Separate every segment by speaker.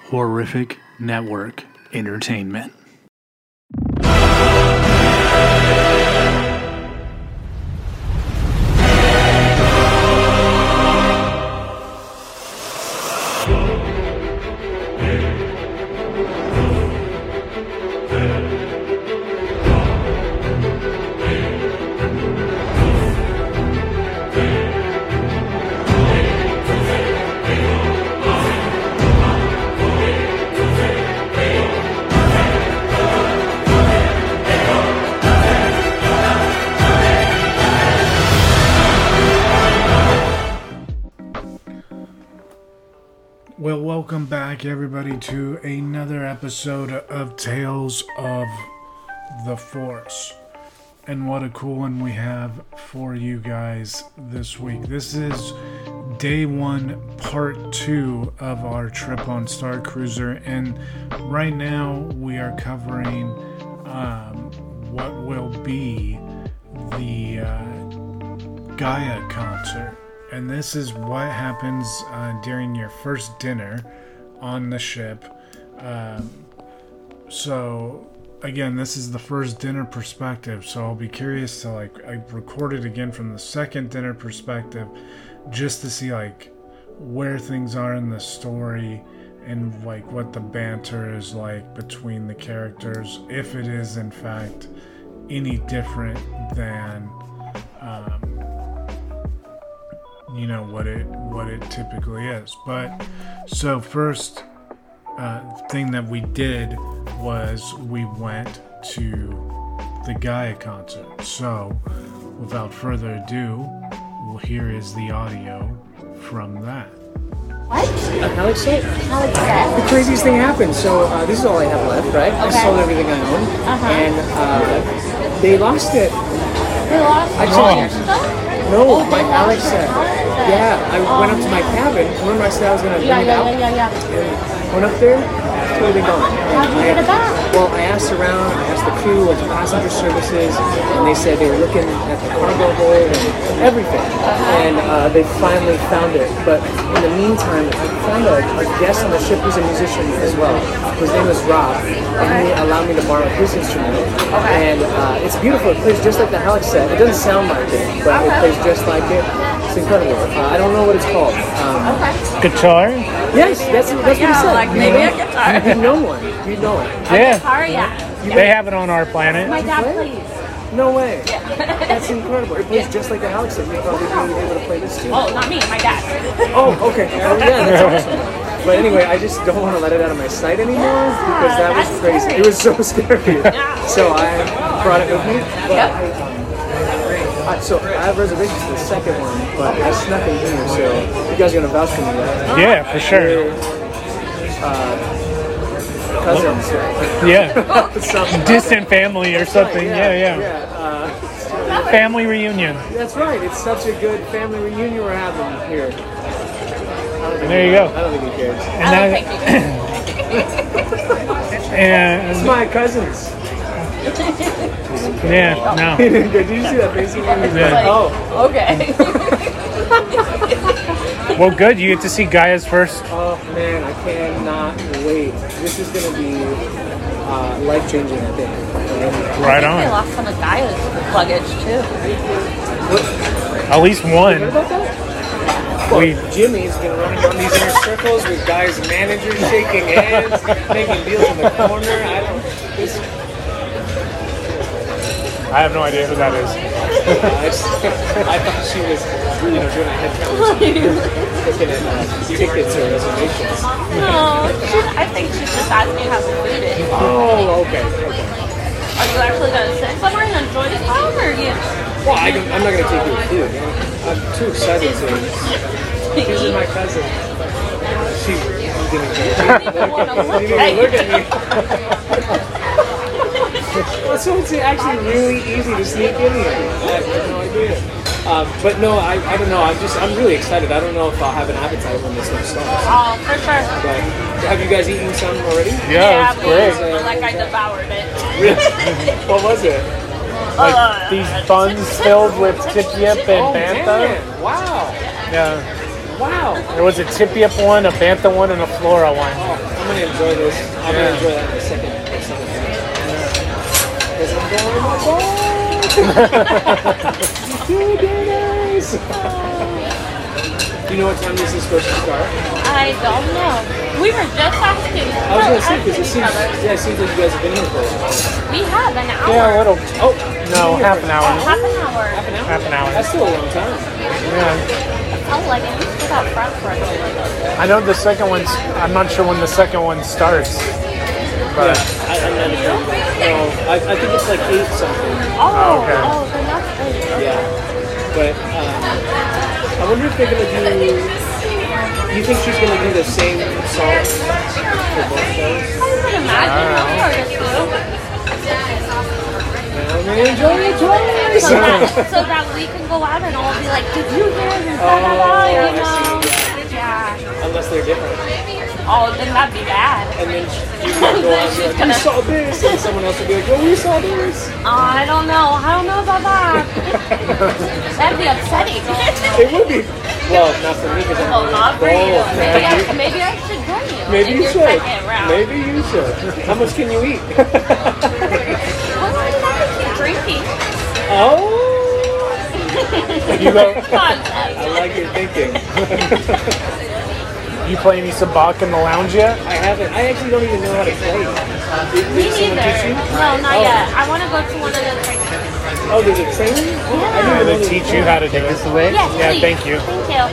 Speaker 1: Horrific Network Entertainment. Well, welcome back, everybody, to another episode of Tales of the Force. And what a cool one we have for you guys this week. This is day one, part 2 of our trip on Star Cruiser. And right now we are covering what will be the Gaia concert. And this is what happens during your first dinner on the ship. So, again, this is the first dinner perspective. So I'll be curious to, I recorded again from the second dinner perspective just to see, where things are in the story and, what the banter is like between the characters. If it is, in fact, any different than... what it typically is. But so first thing that we did was we went to the Gaia concert. So without further ado, here is the audio from that.
Speaker 2: What?
Speaker 3: Alex said.
Speaker 2: Alex said.
Speaker 3: The craziest thing happened. So this is all I have left, right?
Speaker 2: Okay.
Speaker 3: I sold everything I own, and they lost it.
Speaker 2: They lost
Speaker 3: No, my Alex said. Yeah, I went up to my cabin. Remember I said I was going to bring it out?
Speaker 2: Yeah.
Speaker 3: And went up there, totally gone.
Speaker 2: How'd you get it back?
Speaker 3: Well, I asked around, I asked the crew, went to passenger services, and they said they were looking at the cargo hold and everything. And they finally found it. But in the meantime, I found a guest on the ship who's a musician as well. His name is Rob, and he allowed me to borrow his instrument. And it's beautiful. It plays just like the Alex set. It doesn't sound like it, but it plays just like it. It's incredible. I don't know what it's called.
Speaker 1: Guitar?
Speaker 3: Yes, that's what he said.
Speaker 2: Maybe a guitar.
Speaker 3: You know one. You know it.
Speaker 1: Yeah.
Speaker 2: Guitar, yeah.
Speaker 1: They have it on our planet.
Speaker 2: My dad plays.
Speaker 3: No way. That's incredible. It plays just like the Alex said. You'd probably be able to play this too.
Speaker 2: Oh, not me, my dad.
Speaker 3: Oh, okay. Oh, yeah, that's awesome. But anyway, I just don't want to let it out of my sight anymore because that was
Speaker 2: that's
Speaker 3: crazy.
Speaker 2: scary.
Speaker 3: It was so scary. So I brought it with me. But so I have reservations for the second one, but I snuck in here, so you guys are going to vouch for me, right?
Speaker 1: Yeah, for sure.
Speaker 3: Cousins.
Speaker 1: Yeah. Distant family or something. Yeah. Family reunion.
Speaker 3: That's right. It's such a good family reunion we're having here.
Speaker 1: There you go.
Speaker 3: I don't think he cares.
Speaker 1: And
Speaker 3: It's my cousins.
Speaker 1: yeah, no.
Speaker 3: Did you see that face?
Speaker 1: Yeah.
Speaker 3: Oh,
Speaker 2: Okay.
Speaker 1: Well, good. You get to see Gaia's first.
Speaker 3: oh man, I cannot wait. This is going to be life-changing, I think.
Speaker 1: Right
Speaker 2: They
Speaker 1: on.
Speaker 2: lost some of Gaia's luggage, too.
Speaker 1: At least
Speaker 3: Heard
Speaker 1: one.
Speaker 3: about that? Well, Jimmy's been running on these inner circles with guys' managers shaking hands, making deals in the corner.
Speaker 1: I have no idea who that is.
Speaker 3: I thought she was, doing a head count or something, looking at tickets or reservations.
Speaker 2: No, I think she's just asking how the food is.
Speaker 3: Oh, okay.
Speaker 2: Are you actually going to sit somewhere and enjoy the time, or you?
Speaker 3: Well, I'm not going to take you with food. I'm too excited to. She's my cousin. She didn't look at me. Well, so it's actually really easy to sneak in here. I have no idea. But no, I don't know. I'm really excited. I don't know if I'll have an appetite when this thing starts.
Speaker 2: Oh, for sure.
Speaker 3: But have you guys eaten some already?
Speaker 1: Yeah, it's great.
Speaker 2: Like I devoured it.
Speaker 3: Really? What was it?
Speaker 1: Like these buns filled with tip and
Speaker 3: Oh
Speaker 1: Fanta.
Speaker 3: man! Wow.
Speaker 1: Yeah.
Speaker 3: Wow.
Speaker 4: There was a Tippy Up one, a Bantha one, and a Flora one.
Speaker 3: Oh, I'm gonna enjoy this. I'm gonna enjoy that in a second. Because I'm going to nice. Do you know what time this is supposed to start?
Speaker 2: I don't know. We were just asking.
Speaker 3: I was gonna say because it seems like you guys have been here for a while.
Speaker 2: We have an hour.
Speaker 4: Yeah, a little.
Speaker 3: Oh
Speaker 4: No, half an hour.
Speaker 2: Half an hour.
Speaker 3: Half an hour.
Speaker 4: Half an hour.
Speaker 3: That's still a long time.
Speaker 4: Yeah.
Speaker 2: Oh, like we stood out front for a little.
Speaker 4: I know the second one's. I'm not sure when the second one starts. But
Speaker 3: I'm not sure. No, I think it's like 8 something.
Speaker 2: Oh,
Speaker 4: okay.
Speaker 2: oh, then that's great.
Speaker 3: Yeah, but I wonder if they're gonna do. You think she's gonna do the same song for both shows?
Speaker 2: I would imagine most artists do.
Speaker 3: I'm gonna enjoy it twice.
Speaker 2: So that we can go out and all be like, did you hear this? Da, da, da, you know? Yeah.
Speaker 3: Unless they're different.
Speaker 2: Oh, then that'd be bad.
Speaker 3: And then you can go on and be like, we saw this, and someone else will be like, oh, we saw this.
Speaker 2: I don't know. I don't know about that. That'd be upsetting.
Speaker 3: It would be. Well, not for me because I'm
Speaker 2: Oh, not for you.
Speaker 3: both.
Speaker 2: Maybe I should join you.
Speaker 3: Maybe
Speaker 2: in
Speaker 3: you
Speaker 2: your
Speaker 3: should.
Speaker 2: second round.
Speaker 3: Maybe you should. How much can you eat?
Speaker 2: Well, I have to keep drinking.
Speaker 3: Oh.
Speaker 4: you go.
Speaker 3: I like your thinking.
Speaker 4: You play any sabak in the lounge yet?
Speaker 3: I haven't. I actually don't even know how to play.
Speaker 2: Me
Speaker 3: Did someone teach you?
Speaker 2: neither. No, not yet. I want to go to one of the trainings.
Speaker 3: Oh, there's a training? I
Speaker 4: I'm
Speaker 3: didn't know
Speaker 4: gonna
Speaker 3: there
Speaker 4: teach
Speaker 3: was
Speaker 4: you
Speaker 3: a
Speaker 4: how to do this away.
Speaker 2: Yes,
Speaker 4: Yeah,
Speaker 2: please.
Speaker 4: thank you.
Speaker 2: Thank you.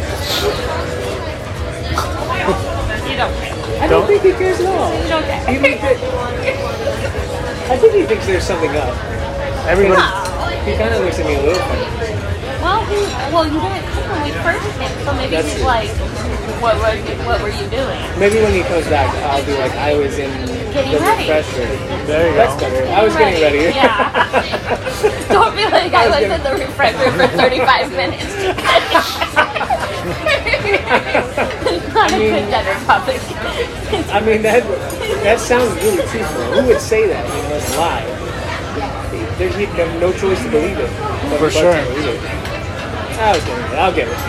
Speaker 2: You don't care.
Speaker 3: I don't think he cares at all.
Speaker 2: You don't care.
Speaker 3: He looked at, I think he thinks there's something up.
Speaker 4: Everybody.
Speaker 3: He kind of looks at me a little funny.
Speaker 2: Well, you didn't come when we first came, so maybe
Speaker 3: That's
Speaker 2: he's
Speaker 3: true.
Speaker 2: like, what were you doing?
Speaker 3: Maybe when he comes back, I'll be like, I was in
Speaker 2: Getting
Speaker 3: the
Speaker 2: ready.
Speaker 3: refresher.
Speaker 4: There you
Speaker 3: That's
Speaker 4: go.
Speaker 3: better. I was getting ready.
Speaker 2: Yeah. Don't be like I was in the refresher for 35 minutes. Not a good dinner topic.
Speaker 3: I mean, that sounds really truthful. Who would say that? You know, it's a lie. He'd have no choice to believe it.
Speaker 4: For sure.
Speaker 3: I'll get it.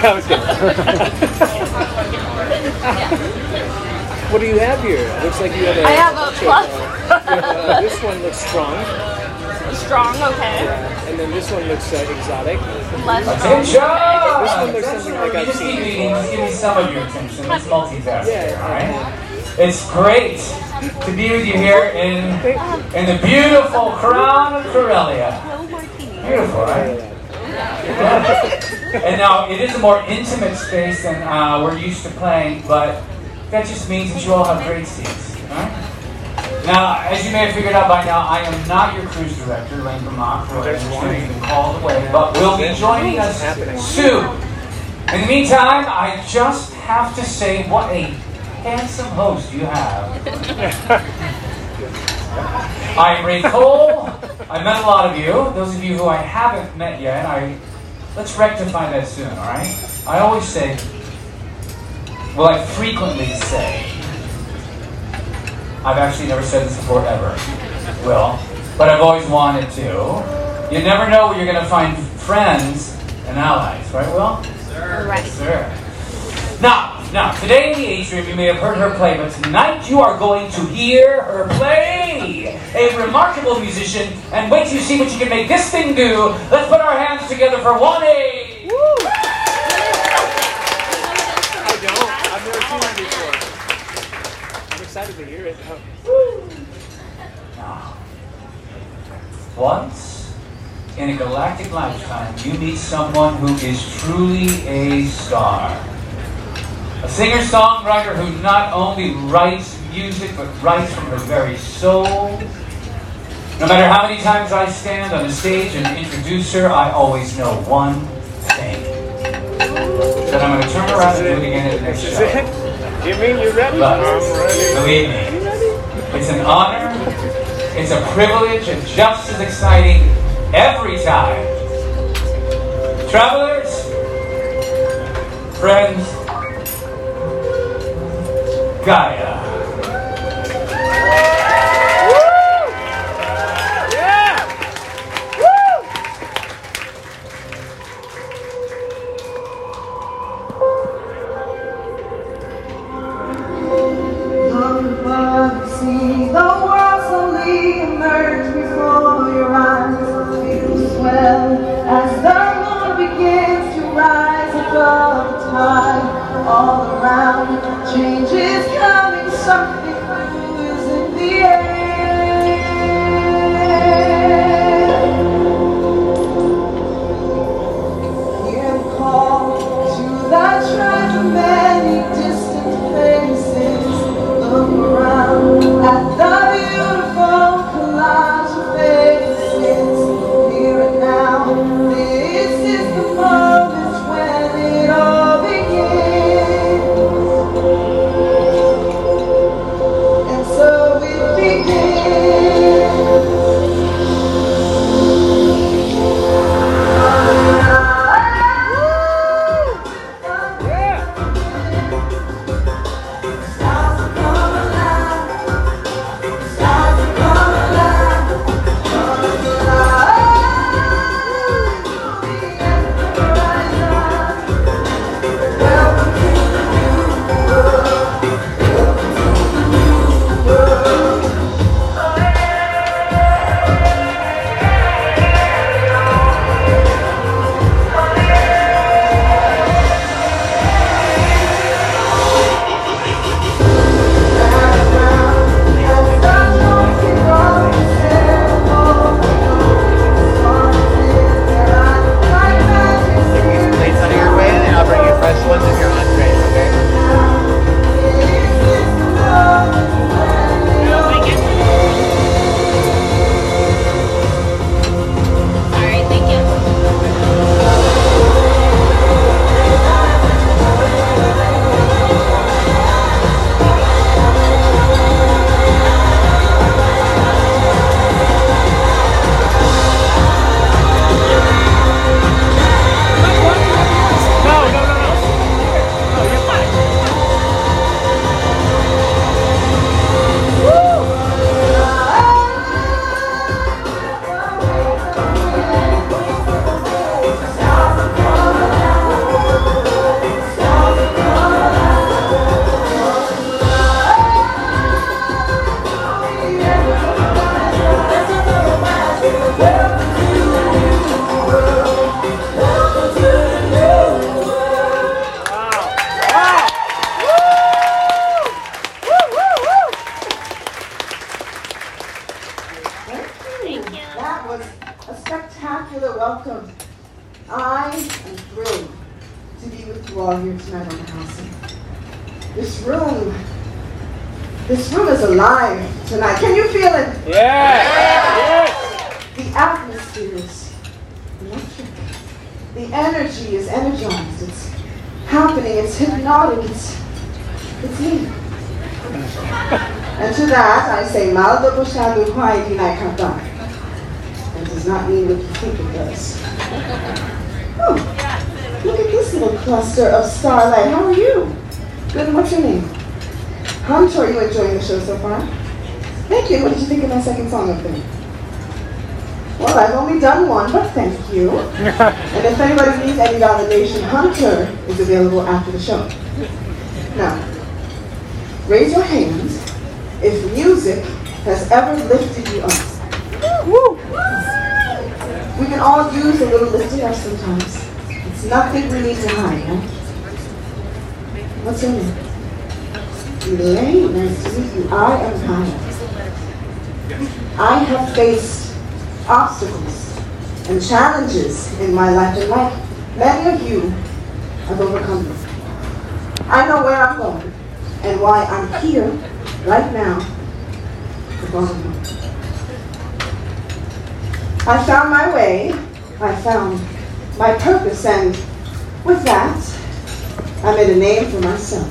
Speaker 3: What do you have here? Looks like you have
Speaker 2: I have a plus.
Speaker 3: This one looks strong.
Speaker 2: Strong, okay.
Speaker 3: And then this one looks exotic.
Speaker 2: Less
Speaker 5: Attention!
Speaker 2: strong.
Speaker 3: This one looks something like I've
Speaker 5: Just
Speaker 3: seen
Speaker 5: give
Speaker 3: before.
Speaker 5: me some of your attention. Let's multitask here, all
Speaker 3: Yeah.
Speaker 5: right? It's great to be with you here in the beautiful crown of Corellia.
Speaker 2: No martini.
Speaker 5: Beautiful, right? And now, it is a more intimate space than we're used to playing, but that just means that you all have great seats, all right? Now, as you may have figured out by now, I am not your cruise director, Lane Vermont, who has been called away, but will be joining us soon. In the meantime, I just have to say what a handsome host you have. I am Ray Cole. I met a lot of you. Those of you who I haven't met yet, let's rectify that soon, all right? I always say, well, I frequently say, I've actually never said this before ever, Will, but I've always wanted to. You never know where you're going to find friends and allies, right, Will?
Speaker 2: Right.
Speaker 5: Sure. Now, today in the atrium you may have heard her play, but tonight you are going to hear her play. A remarkable musician, and wait till you see what you can make this thing do. Let's put our hands together for Wani.
Speaker 3: I don't. I've never seen it before. I'm excited to hear it.
Speaker 5: Now, once in a galactic lifetime, you meet someone who is truly a star. A singer-songwriter who not only writes music, but writes from her very soul. No matter how many times I stand on the stage and introduce her, I always know one thing. That I'm going to turn around and do it again at the next show.
Speaker 3: You mean you're ready?
Speaker 5: But, believe me, it's an honor, it's a privilege, and just as exciting every time. Travelers, friends, Gaia.
Speaker 6: am thrilled to be with you all here tonight on the house. This room is alive tonight. Can you feel it?
Speaker 4: Yes!
Speaker 6: The atmosphere is electric. The energy is energized. It's happening. It's hypnotic. It's me. And to that, I say, Malda Bushadu Hwai Dinai Kata. That does not mean what you think it does. Oh, look at this little cluster of starlight. How are you? Good, and what's your name? Hunter, are you enjoying the show so far? Thank you. What did you think of my second song up there? Well, I've only done one, but thank you. And if anybody needs any validation, Hunter is available after the show. Now, raise your hands if music has ever lifted you up. Woo! We can all use a little lifting up sometimes. It's nothing we need to hide, right? What's your name? Elaine, nice to meet you. I am Kaya. I have faced obstacles and challenges in my life, and like many of you, I've overcome them. I know where I'm going and why I'm here right now with all of you. I found my way, I found my purpose, and with that, I made a name for myself.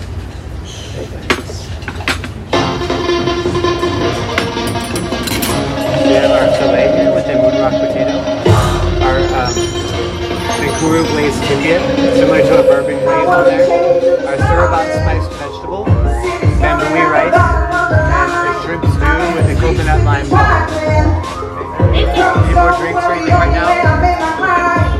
Speaker 3: We have our filet here with a moon rock potato. Our Nakuru glazed Indian, similar to a bourbon glaze on there. Our Surabat spiced vegetable, bamboo rice, and a shrimp stew with a coconut lime water. Any more drinks or anything right now?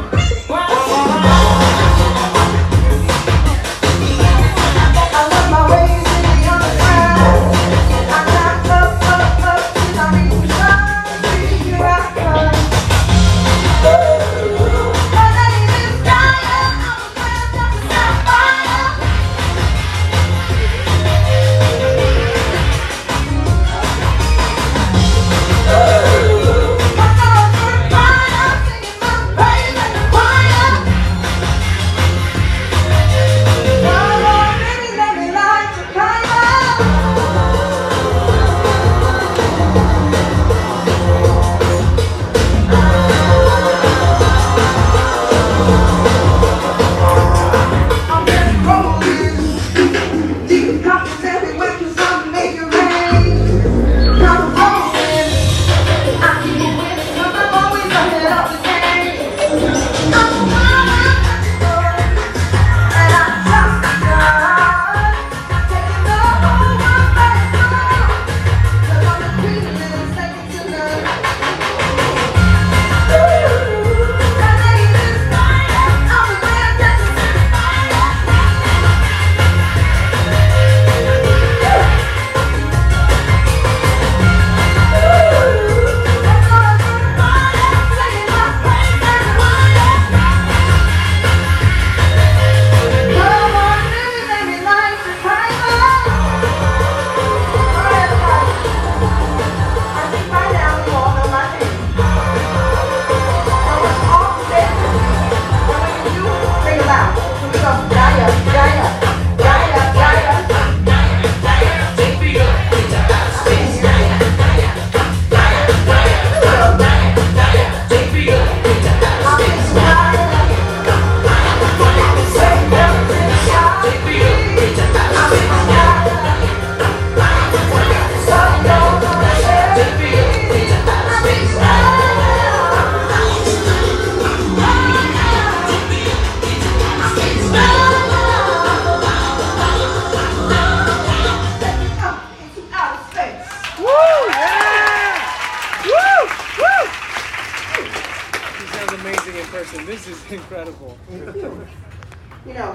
Speaker 4: This is incredible.
Speaker 6: Thank you. You know,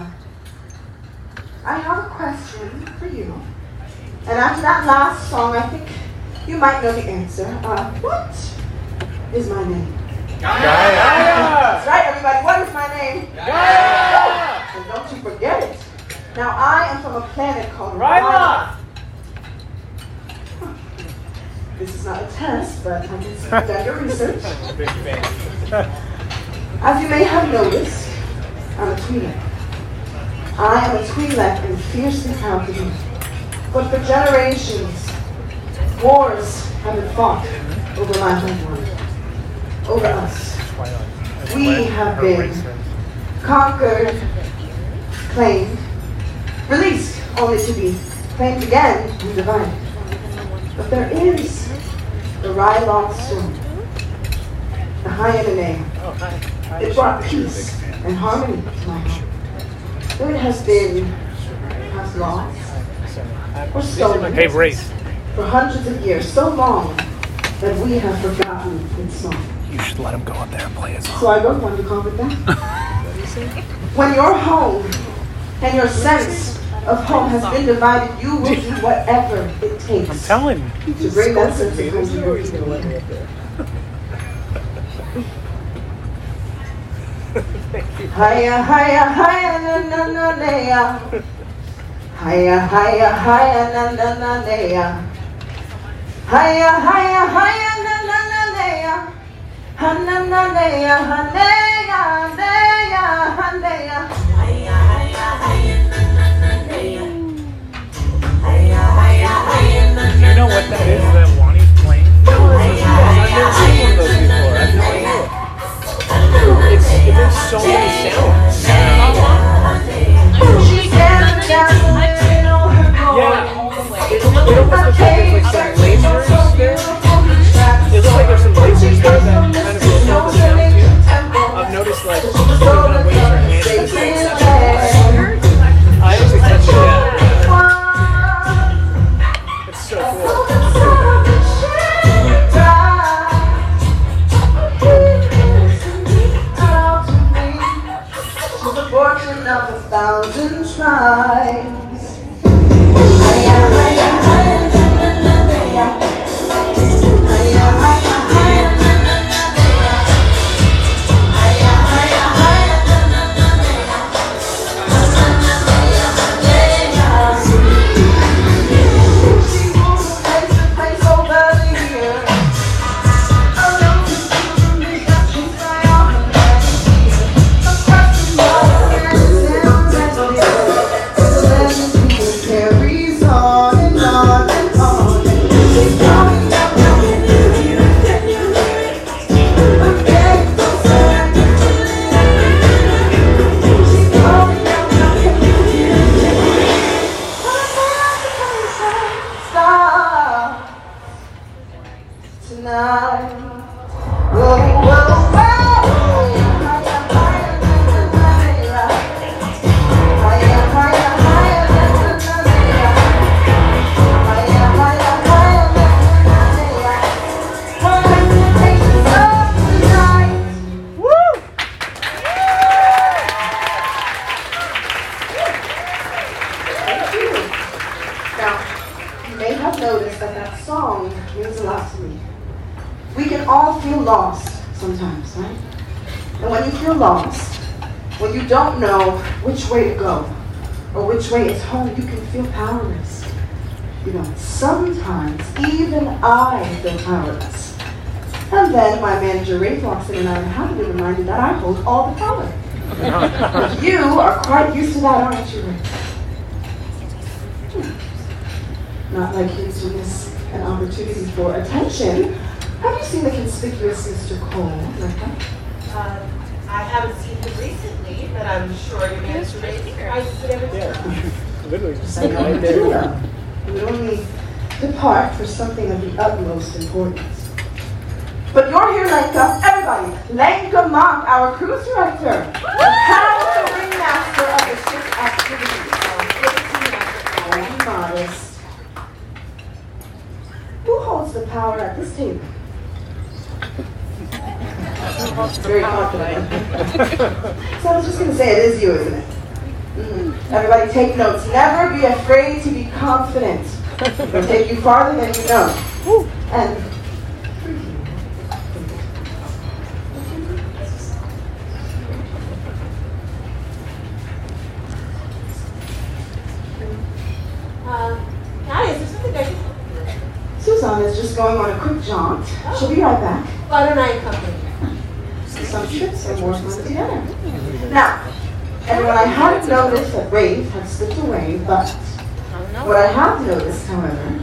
Speaker 6: I have a question for you. And after that last song, I think you might know the answer. What is my name?
Speaker 4: Gaia!
Speaker 6: That's right, everybody. What is my name?
Speaker 4: Gaia!
Speaker 6: And don't you forget it. Now, I am from a planet called
Speaker 4: Rhyla!
Speaker 6: This is not a test, but I can see you've done your research.
Speaker 4: Big fan.
Speaker 6: As you may have noticed, I'm a Twi'lek. I am a Twi'lek and fiercely proud to be. But for generations, wars have been fought over my homeworld, over us. We have been conquered, claimed, released, only to be claimed again and divided. But there is the Ryloth Storm, the Hyananea. It brought peace and harmony to my home. Though it has been perhaps lost or stolen for hundreds of years, so long that we have forgotten its song.
Speaker 4: You should let him go up there and play his song.
Speaker 6: So I wrote one to call it back. When your home and your sense of home has been divided, you will do whatever it takes.
Speaker 4: I'm telling you.
Speaker 6: To bring that sense of home to your people. Hiya, hiya, hiya, na na na na. Hiya, hiya, hiya, na na na na. Hiya, hiya, hiya, na na na na. Ha na na na, ha na ya, na ya, ha na ya. Hiya, hiya, hiya, na na na na. Hiya, hiya, hiya, na na na.
Speaker 4: Do you know what that is that Wani's playing? No, I've never seen one of those before. I have no idea. It makes so many sounds. Yeah. It almost looks like there's like some lasers there. It looks like there's some lasers there that kind of repel the sound too. I've noticed like you kind of wave your hand and the same sound. I actually touched that. It's so cool.
Speaker 6: Fortune of 1,000 tribes. Don't know which way to go or which way is home, you can feel powerless. You know, sometimes even I feel powerless. And then my manager Ray walks in and I'm happily reminded that I hold all the power. You are quite used to that, aren't you, Ray? Not like you to miss an opportunity for attention. Have you seen the conspicuous Mr. Cole, Rebecca?
Speaker 7: I haven't seen him recently, but I'm sure your manager Ray surprises it every time.
Speaker 4: Literally just
Speaker 6: And right there, you would only depart for something of the utmost importance. But you're here, Lenka. Everybody, Lenka Mock, our cruise director, the power ringmaster of the ship's activities. And modest. Who holds the power at this table? Very confident. So I was just going to say, it is you, isn't it? Everybody take notes. Never be afraid to be confident. It'll take you farther than you know. And
Speaker 7: Hi, is there something I can help you with?
Speaker 6: Susan is just going on a quick jaunt. She'll be right back.
Speaker 7: Why don't I accompany you?
Speaker 6: some trips for more fun together. Now, everyone, I hadn't noticed that Rafe had slipped away, but what I have noticed, however,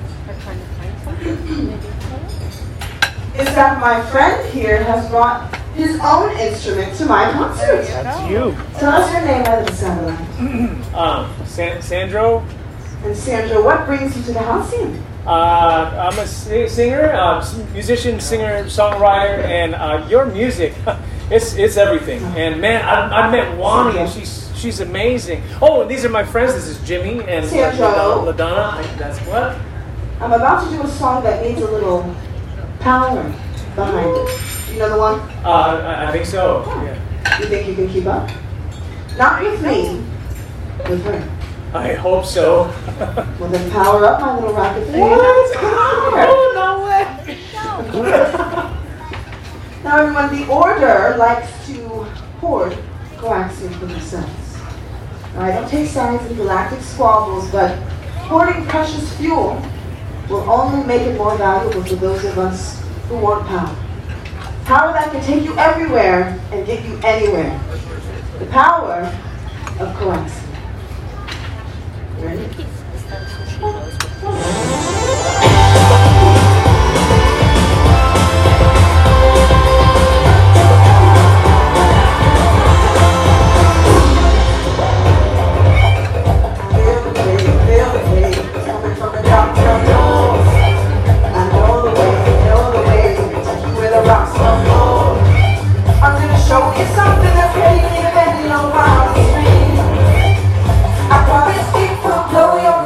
Speaker 6: is that my friend here has brought his own instrument to my concert.
Speaker 3: That's you.
Speaker 6: Tell us your name out of the satellite.
Speaker 3: Sandro.
Speaker 6: And Sandra, what brings you to the Halcyon?
Speaker 3: I'm a singer, musician, singer, songwriter, and your music, it's everything. And man, I met Wani, and she's amazing. Oh, and these are my friends. This is Jimmy and LaDonna. That's what?
Speaker 6: I'm about to do a song that needs a little power behind it. You know the one?
Speaker 3: I think so. Yeah.
Speaker 6: You think you can keep up? Not with me, with her.
Speaker 3: I hope so.
Speaker 6: Well, then power up, my little rocket thing.
Speaker 3: What? Oh, no way.
Speaker 6: Now, everyone, the Order likes to hoard coaxium for themselves. Now, I don't take sides in galactic squabbles, but hoarding precious fuel will only make it more valuable for those of us who want power. Power that can take you everywhere and get you anywhere. The power of coaxium. Ready? Blow your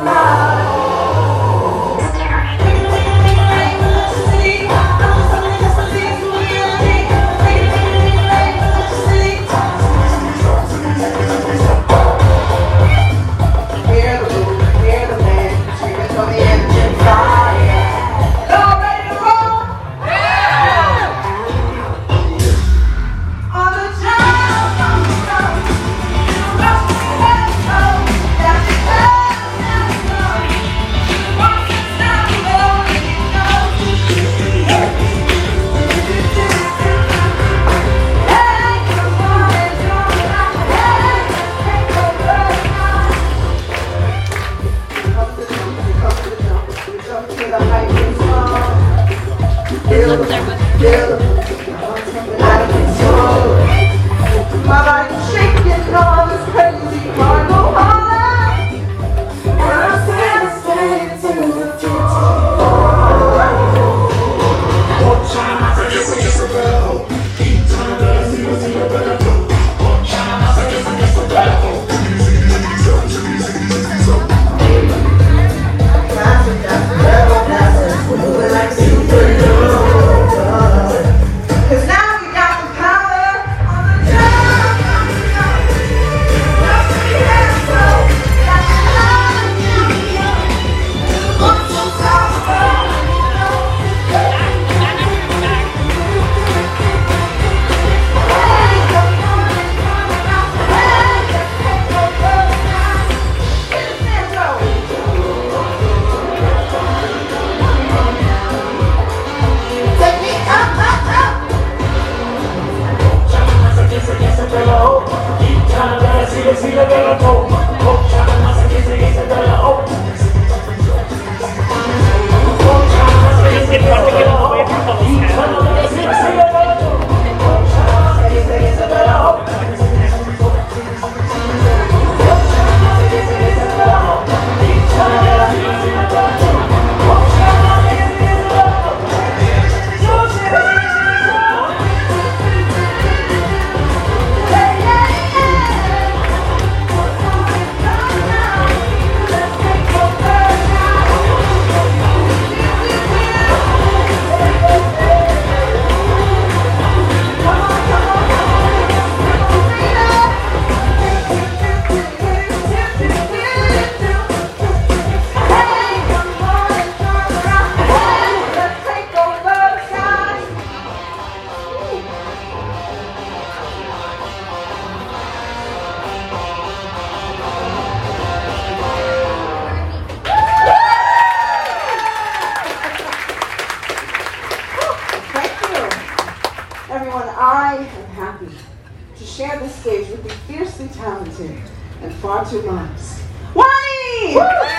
Speaker 6: stage with the fiercely talented and far too modest Wani!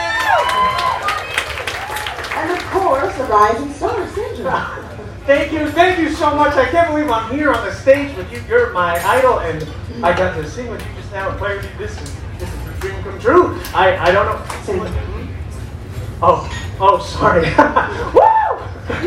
Speaker 6: And of course, the rising star syndrome.
Speaker 4: Thank you so much. I can't believe I'm here on the stage with you. You're my idol, and I got to sing with you just now and play with you. This is a dream come true. I don't know. Oh, sorry. Woo!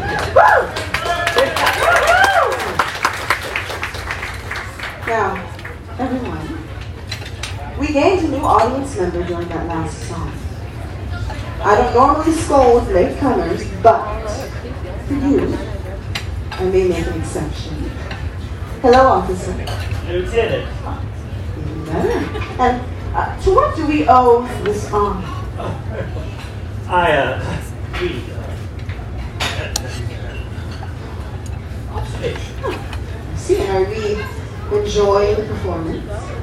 Speaker 6: Now, everyone, we gained a new audience member during that last song. I don't normally scold with latecomers, but for you, I may make an exception. Hello, officer.
Speaker 4: Lieutenant.
Speaker 6: Even better. And to what do we owe this honor? See, are we enjoying the performance?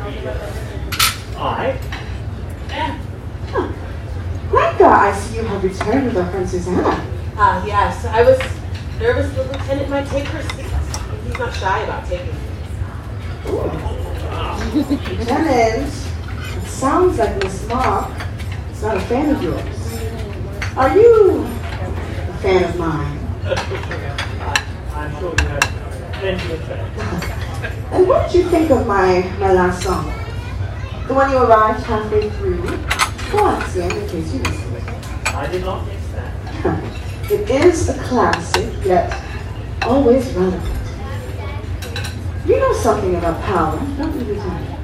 Speaker 6: Glenka, I see you have returned with our friend Susanna.
Speaker 7: Yes. I was nervous the lieutenant might take her seat. He's not shy about taking it.
Speaker 6: Lieutenant, it sounds like Miss Mock is not a fan of yours. Are you a fan of mine?
Speaker 4: I'm sure you have plenty of fans.
Speaker 6: And what did you think of my last song? The one you arrived halfway through? Go on, Sam, in case you missed it.
Speaker 4: I did not miss that.
Speaker 6: It is a classic, yet always relevant. You know something about power, don't you, Lieutenant?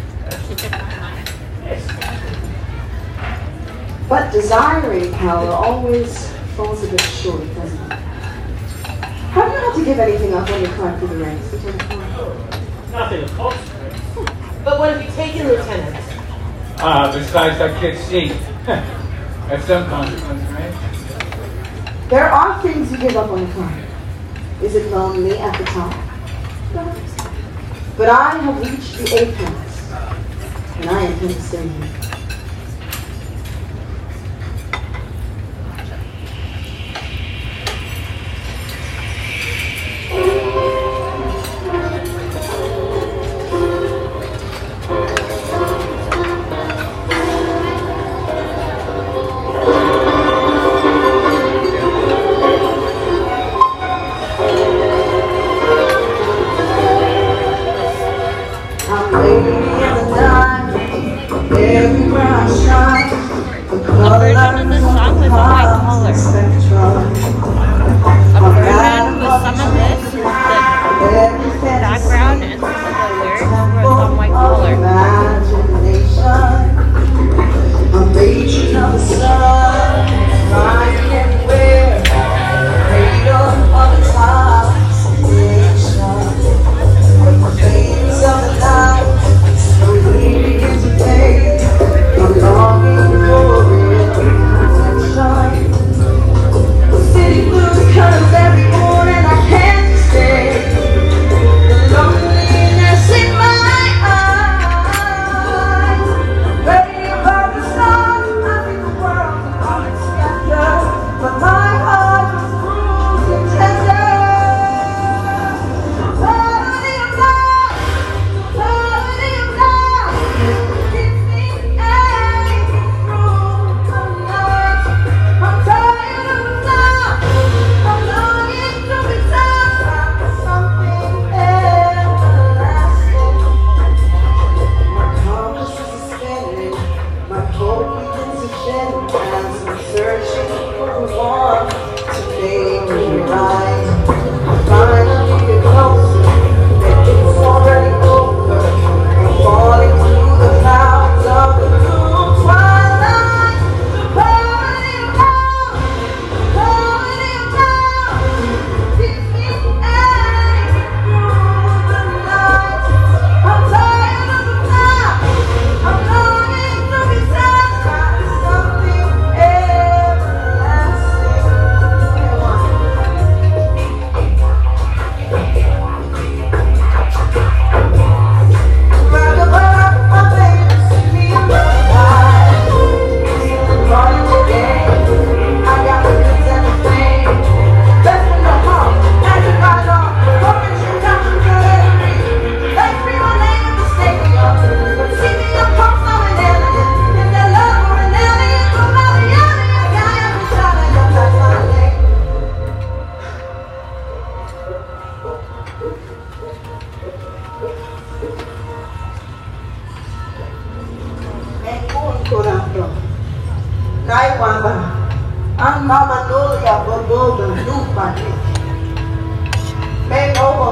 Speaker 6: But desiring power always falls a bit short, doesn't it? Have you had to give anything up when you climb through the ranks, Lieutenant?
Speaker 4: Nothing of consequence.
Speaker 7: But what have you taken, Lieutenant?
Speaker 5: Besides that kid's seat. That's some consequence, right?
Speaker 6: There are things you give up on the climb. Is it lonely at the top? Perhaps. But I have reached the apex, and I intend to stay here.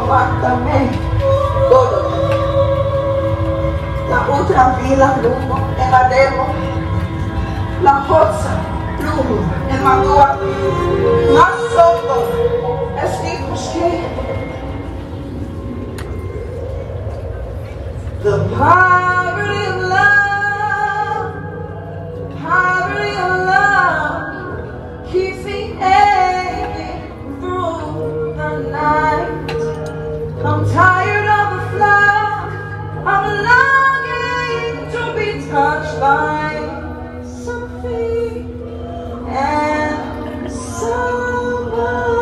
Speaker 6: aguántame todo. La otra vila lumo en la demo, la forza lumo en la tua, ma sotto estinguisce. The poverty of love, poverty of love keeps me aching through the night. I'm tired of the flood, I'm longing to be touched by something and someone.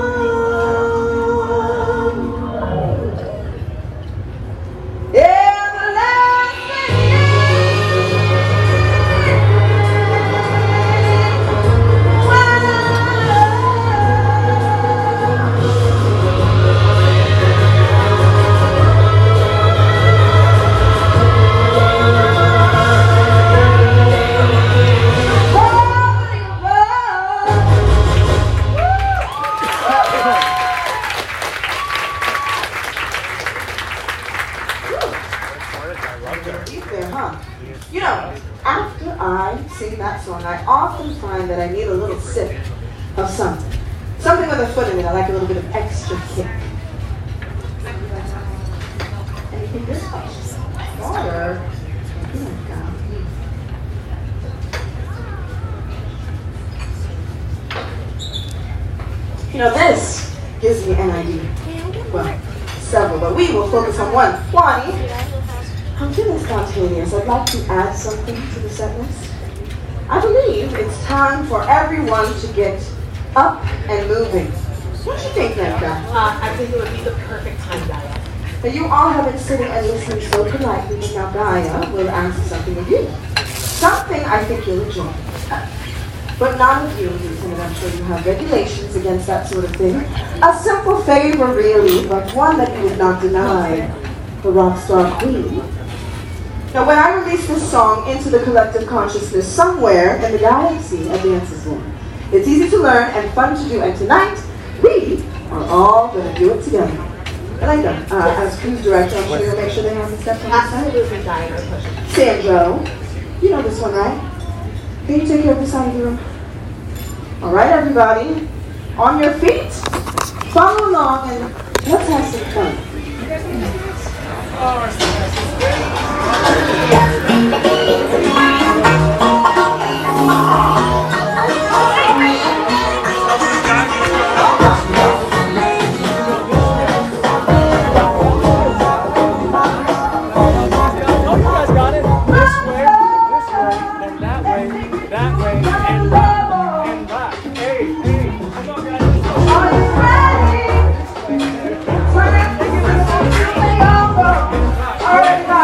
Speaker 6: You know, after I sing that song, I often find that I need a little sip of something. Something with a foot in it. I like a little bit of extra kick. Anything good? Water. You know, this gives me an idea. Well, several, but we will focus on one. Wani, I'm feeling spontaneous. I'd like to add something to the set list. I believe it's time for everyone to get up and moving. What do you think, Nefka?
Speaker 7: I think it would be the perfect time, Gaia.
Speaker 6: Now, you all have been sitting and listening so politely, but now Gaia will ask something of you. Something I think you'll enjoy. But not of you, Lieutenant. I'm sure you have regulations against that sort of thing. A simple favor, really, but one that you would not deny. The rock star queen. Now, when I release this song into the collective consciousness, somewhere in the galaxy, a dance is born. It's easy to learn and fun to do, and tonight, we are all going to do it together. Elena, as cruise director, I'm sure you'll make sure they have the steps on the side.
Speaker 7: Absolutely, Gaia.
Speaker 6: Sandro, you know this one, right? Can you take care of this side of the room? All right, everybody, on your feet, follow along, and let's have some fun. All right,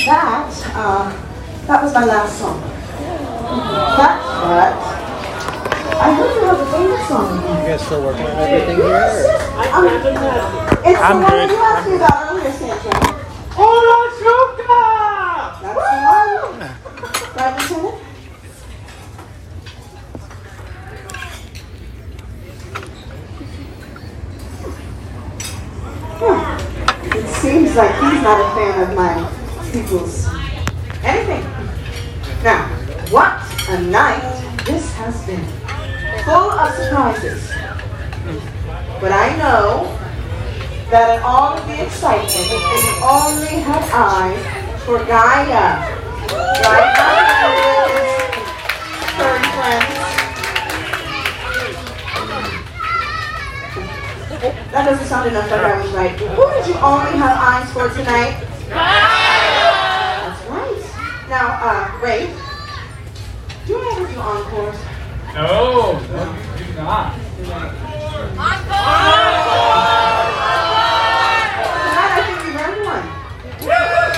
Speaker 6: That was my last song. But I heard you have a favorite song.
Speaker 3: You guys still working on everything here? Or?
Speaker 6: It's the one you asked me about earlier, Sandra. That's the one. Right, Lieutenant? It seems like he's not a fan of my people's anything. Now, what a night this has been. Full of surprises. But I know that in all of the excitement, they only had eyes for Gaia. Right now, with his furry friends. That doesn't sound enough like I was right. Who did you only have eyes for tonight? That's right. Now, Ray, do I ever do encores?
Speaker 5: No, you do not.
Speaker 6: Tonight I think we've earned one.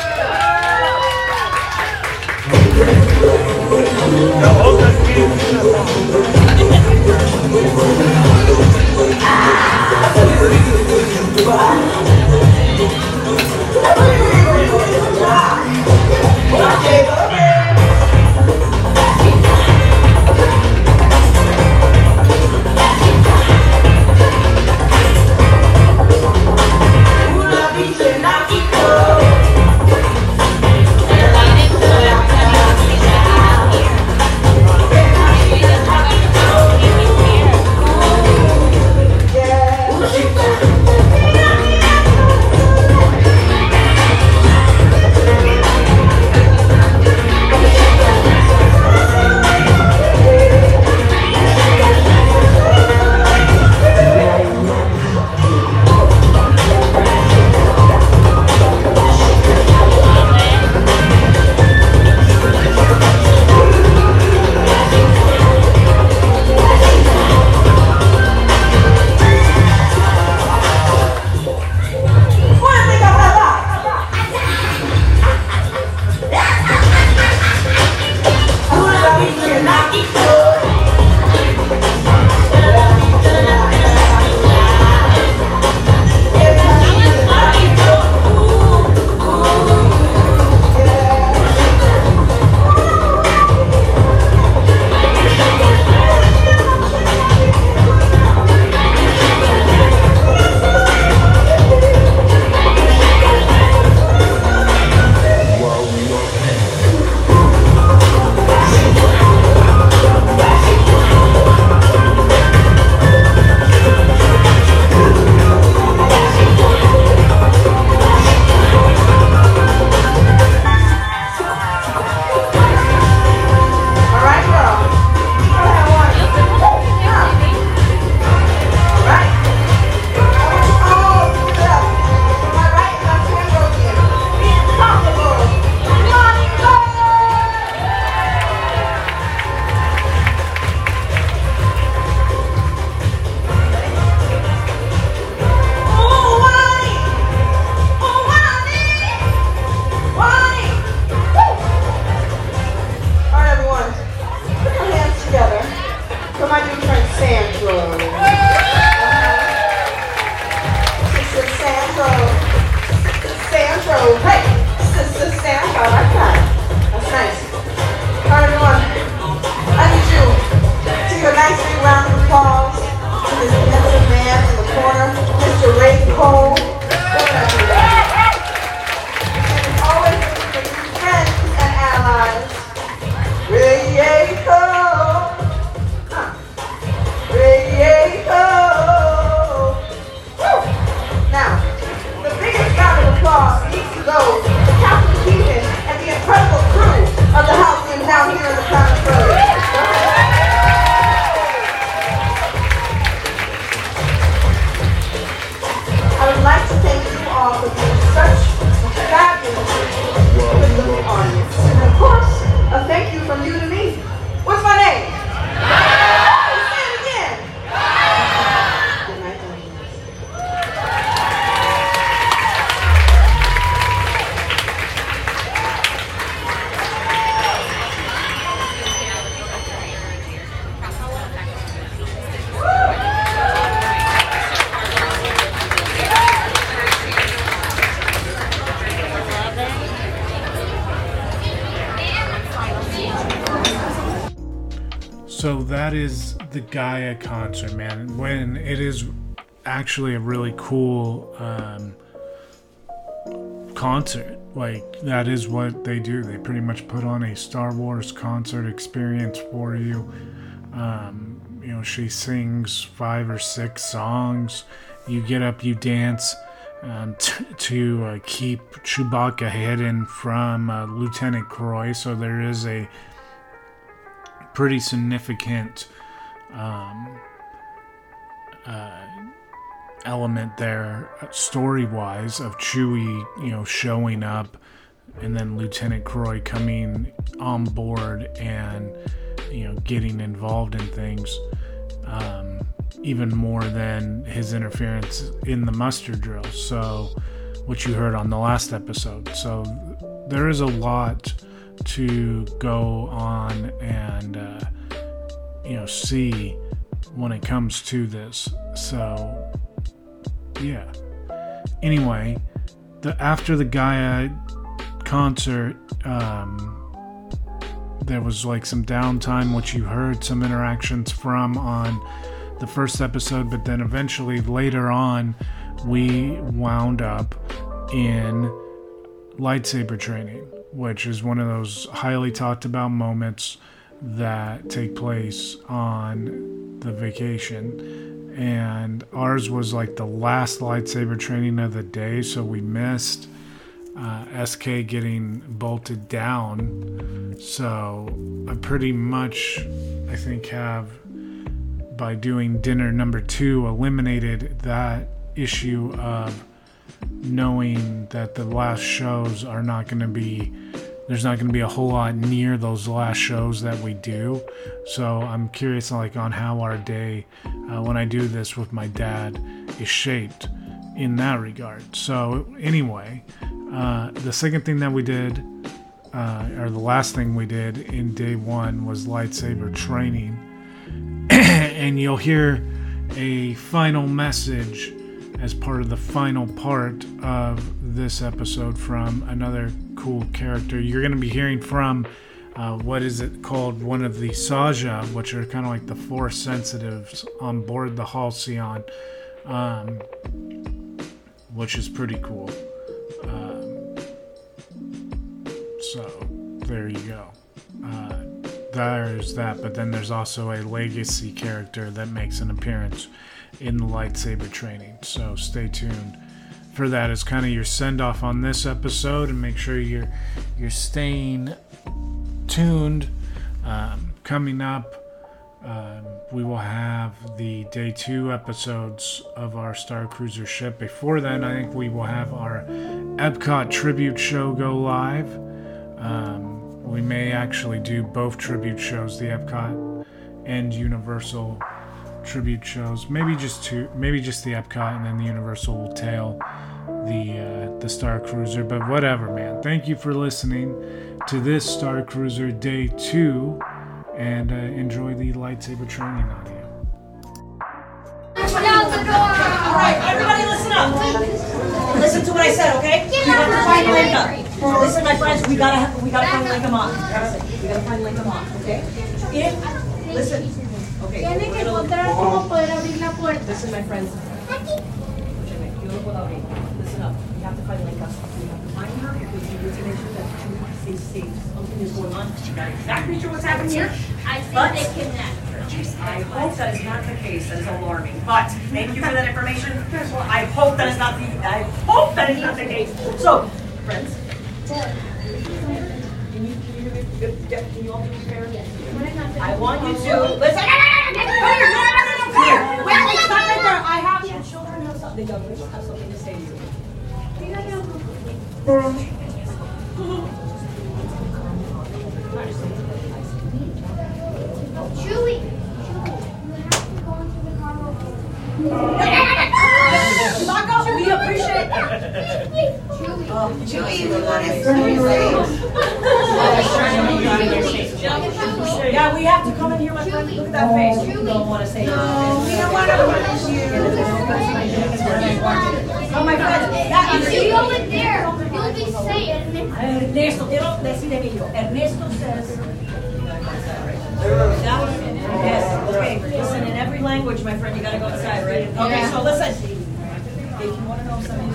Speaker 1: So that is the Gaia concert, man. When it is actually a really cool concert. Like, that is what they do. They pretty much put on a Star Wars concert experience for you. You know, she sings 5 or 6 songs. You get up, you dance to keep Chewbacca hidden from Lieutenant Croy. So there is a pretty significant element there, story-wise, of Chewie, you know, showing up, and then Lieutenant Croy coming on board and, you know, getting involved in things, even more than his interference in the muster drill. So, which you heard on the last episode. So there is a lot to go on and you know, see when it comes to this. So yeah. Anyway, after the Gaia concert, there was like some downtime, which you heard some interactions from on the first episode, but then eventually later on we wound up in lightsaber training, which is one of those highly talked about moments that take place on the vacation. And ours was like the last lightsaber training of the day, so we missed SK getting bolted down. So I pretty much, I think, have, by doing dinner number 2, eliminated that issue of knowing that the last shows are not going to be, there's not going to be a whole lot near those last shows that we do. So I'm curious, like, on how our day, when I do this with my dad, is shaped in that regard. So anyway, the second thing that we did, or the last thing we did in day 1, was lightsaber training. And you'll hear a final message as part of the final part of this episode from another cool character. You're going to be hearing from, what is it called? One of the Saja, which are kind of like the Force sensitives on board the Halcyon, which is pretty cool. So there you go. There's that, but then there's also a legacy character that makes an appearance in the lightsaber training. So stay tuned for that as kind of your send-off on this episode, and make sure you're staying tuned. Coming up, we will have the day 2 episodes of our Star Cruiser ship. Before then, I think we will have our Epcot tribute show go live. We may actually do both tribute shows, the Epcot and Universal tribute shows. Maybe just the Epcot, and then the Universal will tail the Star Cruiser. But whatever, man. Thank you for listening to this Star Cruiser Day 2, and enjoy the lightsaber training audio.
Speaker 8: Alright, everybody listen up. Listen to what I said, okay? We have to find Linka. Listen, my friends, we gotta find Linka Mom. We gotta find Linka Mom, okay? Listen. Okay. Listen, my friends. Listen up. We have to find Linka. We have to find her because we need to make sure that she stays safe. Something is going on. She got exactly sure what's happening here.
Speaker 2: I think they kidnapped her.
Speaker 8: I hope that is not the case. That is alarming. But thank you for that information. I hope that is not the case. So, friends, can you all be prepared? I want you to listen. Wait, stop right there. I have children have something. They have something to say to you.
Speaker 2: Chewie.
Speaker 8: We appreciate it.
Speaker 6: Chewie, we want to see you.
Speaker 8: Yeah, we have to come in here, my friend. Look at that face. We don't want to say anything.
Speaker 6: We don't want to punish you.
Speaker 8: Oh, my friend.
Speaker 2: If you go in there, you'll be safe.
Speaker 8: Ernesto, quiero decir Emilio. Ernesto says. Okay, listen, in every language, my friend, you gotta go outside, right? Okay, so listen. If you wanna know something,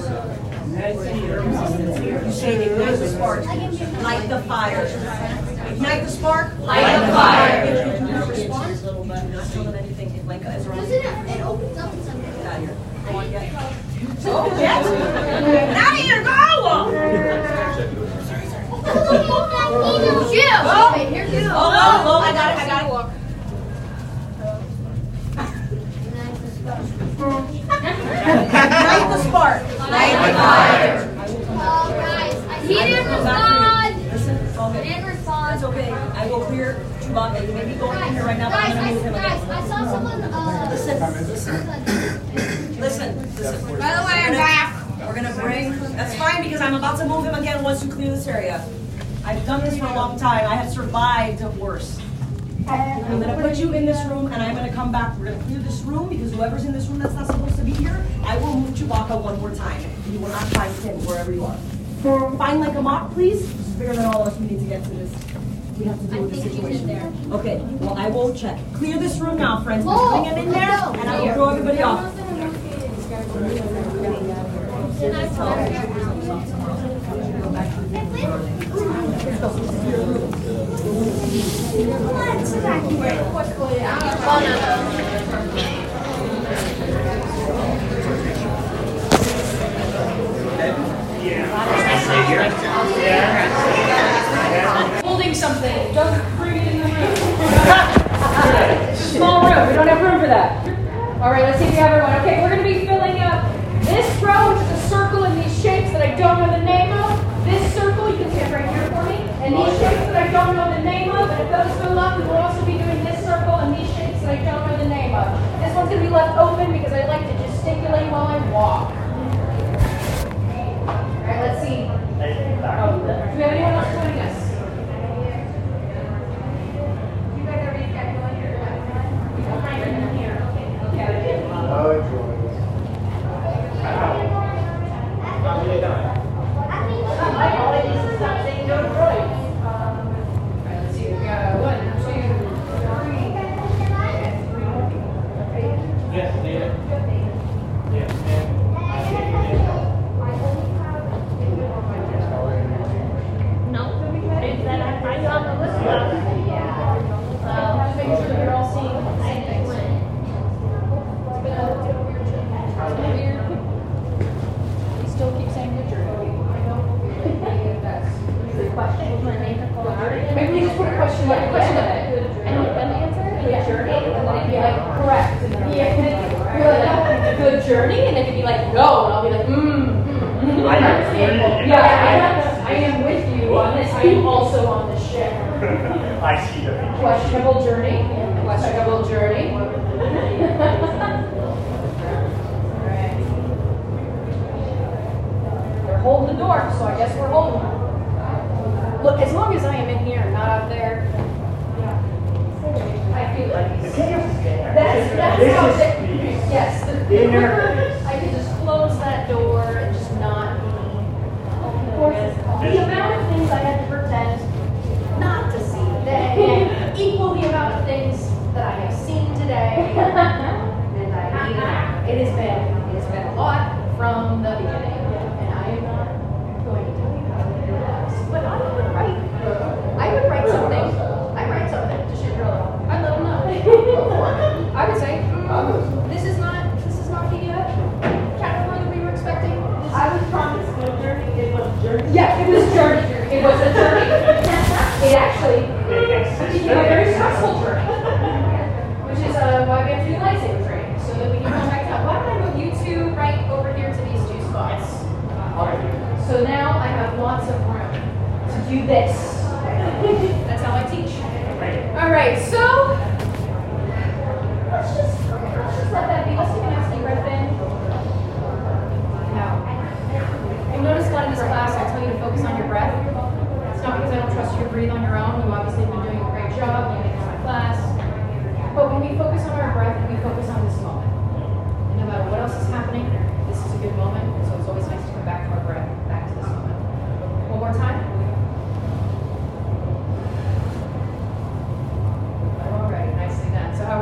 Speaker 8: you say ignite the spark, light the fire. Ignite the spark, light the fire. If you do not respond, do not tell them anything. Like, as wrong.
Speaker 2: It opens up something.
Speaker 8: Get out of here. Go on, get. Oh, get. Get out of here, go!
Speaker 2: Jim! Oh, here's you.
Speaker 8: Oh, no, I got it. Light the spark. Light the fire.
Speaker 2: Oh, guys, he didn't respond.
Speaker 8: Listen, it's all good.
Speaker 2: He didn't respond.
Speaker 8: It's okay. I will clear Chewbacca. You may be going in here right now, but I'm going to move him again.
Speaker 2: I saw someone,
Speaker 8: Listen.
Speaker 2: By the way, I'm back.
Speaker 8: We're going to bring... That's fine, because I'm about to move him again once you clear this area. I've done this for a long time. I have survived worse. I'm going to put you in this room, and I'm going to come back. We're going to clear this room, because whoever's in this room that's not supposed to be here, I will move Chewbacca one more time. You will not find him wherever you are. Find like a mock, please. It's bigger than all of us. We need to get to this. We have to deal with the situation. Okay, well, I will check. Clear this room now, friends. Bring him in there, and I will throw everybody off.
Speaker 2: Let's evacuate quickly.
Speaker 9: Holding something. Don't bring it in the room. It's a small room. We don't have room for that. All right, let's see if you have everyone. Okay, we're going to be filling up this row, which is a circle in these shapes that I don't know the name of. This circle, you can stand right here for me. And these shapes that I don't know the name of. And if those fill up, we will also be doing this circle and these shapes that I don't know the name of. This one's going to be left open because I like to gesticulate while I walk. All right, let's see. Do we have anyone else joining us? You guys are rescheduling your here. Okay. Maybe we just put a question mark and then answer. Good journey, and then it'd be like correct. And then you're like good journey, and then it'd be like no, and I'll be like I am with you on this. I am also on the ship.
Speaker 10: I see the picture.
Speaker 9: Questionable journey. Questionable journey. They're holding the door, so I guess we're holding them. Look, as long as I am in here and not out there, I feel like that's how yes, the quicker I can just close that door and just not be. Of course, the amount of things I had to pretend not to see today equal the amount of things that I have seen today, and it has been a lot from the beginning, and I am not going to tell you how it was, but I would write something. I write something to Cinderella. I let them know. I would say, this is not the category that we were expecting. I was promised no journey. It was journey. Yeah, it was journey. It was a journey. It actually became a very stressful journey, which is why we have to do lightsaber training, so that we can come back down. Why don't I move you two right over here to these two spots? So now I have lots of room to do this. That's how I teach. All right, so let's just let that be. Let's take a nice deep breath in. Now, you'll notice a lot in this class, I tell you to focus on your breath. It's not because I don't trust you to breathe on your own. You obviously have been doing a great job. You make it to my class. But when we focus on our breath, we focus on this moment. And no matter what else is happening, this is a good moment. So it's always nice to come back to our breath, back to this moment. One more time. All right, nicely done. So how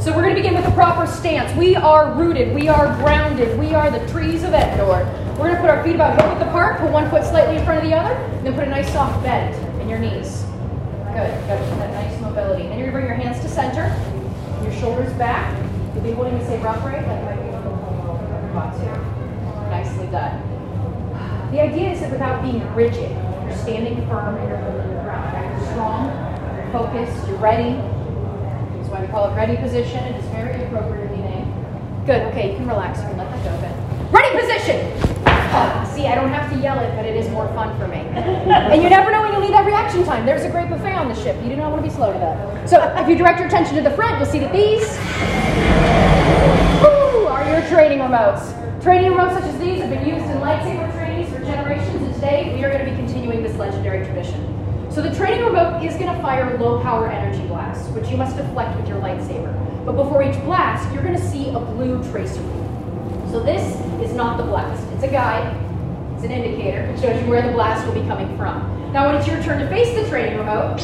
Speaker 9: So we're going to begin with a proper stance. We are rooted. We are grounded. We are the trees of Endor. We're going to put our feet about hip width apart, put one foot slightly in front of the other, and then put a nice soft bend in your knees. Good. Got that nice mobility. Then you're going to bring your hands to center, your shoulders back. You'll be holding the saber upright, like might be a little butt too. Nicely done. The idea is that without being rigid, you're standing firm and you're holding the ground. You're strong, you're focused, you're ready. That's why we call it ready position. It is very appropriately named. Good. Okay, you can relax. You can let that go. Good. Ready position! See, I don't have to yell it, but it is more fun for me. And you never know when you'll need that reaction time. There's a great buffet on the ship. You do not want to be slow to that. So if you direct your attention to the front, you'll see that these are your training remotes. Training remotes such as these have been used in lightsaber trainings for generations, and today we are going to be continuing this legendary tradition. So the training remote is going to fire low power energy blasts, which you must deflect with your lightsaber. But before each blast, you're going to see a blue tracer beam. So this is not the blast. It's a guide. It's an indicator. It shows you where the blast will be coming from. Now when it's your turn to face the training remote,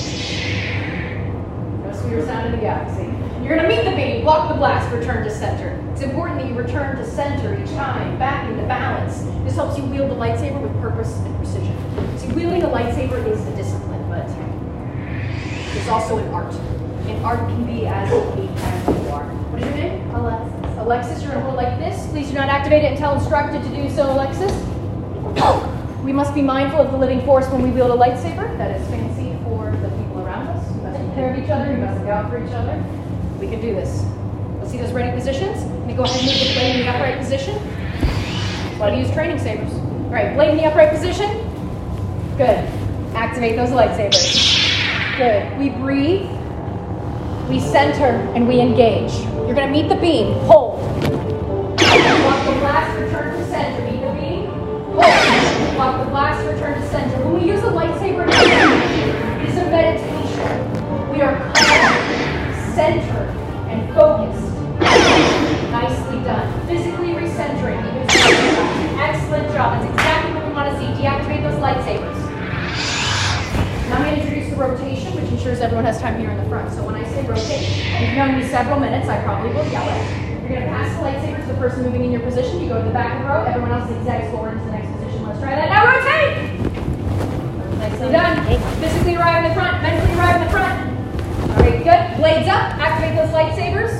Speaker 9: no sweeter sound in the galaxy. You're going to meet the beam, block the blast, return to center. It's important that you return to center each time, back into balance. This helps you wield the lightsaber with purpose and precision. See, wielding a lightsaber is a discipline, but it's also an art. And art can be as elite as you are. What is your name?
Speaker 2: Alexis.
Speaker 9: Alexis, you're going to hold like this. Please do not activate it until instructed to do so, Alexis. We must be mindful of the living force when we wield a lightsaber. That is fancy for the people around us. You must take care of each other. You must look out for each other. We can do this. Let's see those ready positions. Let me go ahead and move the blade in the upright position. That's why we use training sabers. All right, blade in the upright position. Good. Activate those lightsabers. Good. We breathe. We center and we engage. You're going to meet the beam. Hold. Block the blast, return to center. Meet the beam. Hold. Block the blast, return to center. When we use a lightsaber, it is a meditation. We are calm, centered, and focused. Nicely done. Physically recentering. Excellent job. That's exactly what we want to see. Deactivate those lightsabers. Now I'm going to introduce the rotation, which ensures everyone has time here in the front. So when I say rotate, and you've known me several minutes, I probably will yell it. You're going to pass the lightsaber to the person moving in your position. You go to the back of the row. Everyone else zigzags forward into the next position. Let's try that. Now rotate! Nicely done. Physically arrive in the front. Mentally arrive in the front. All right, good. Blades up. Activate those lightsabers.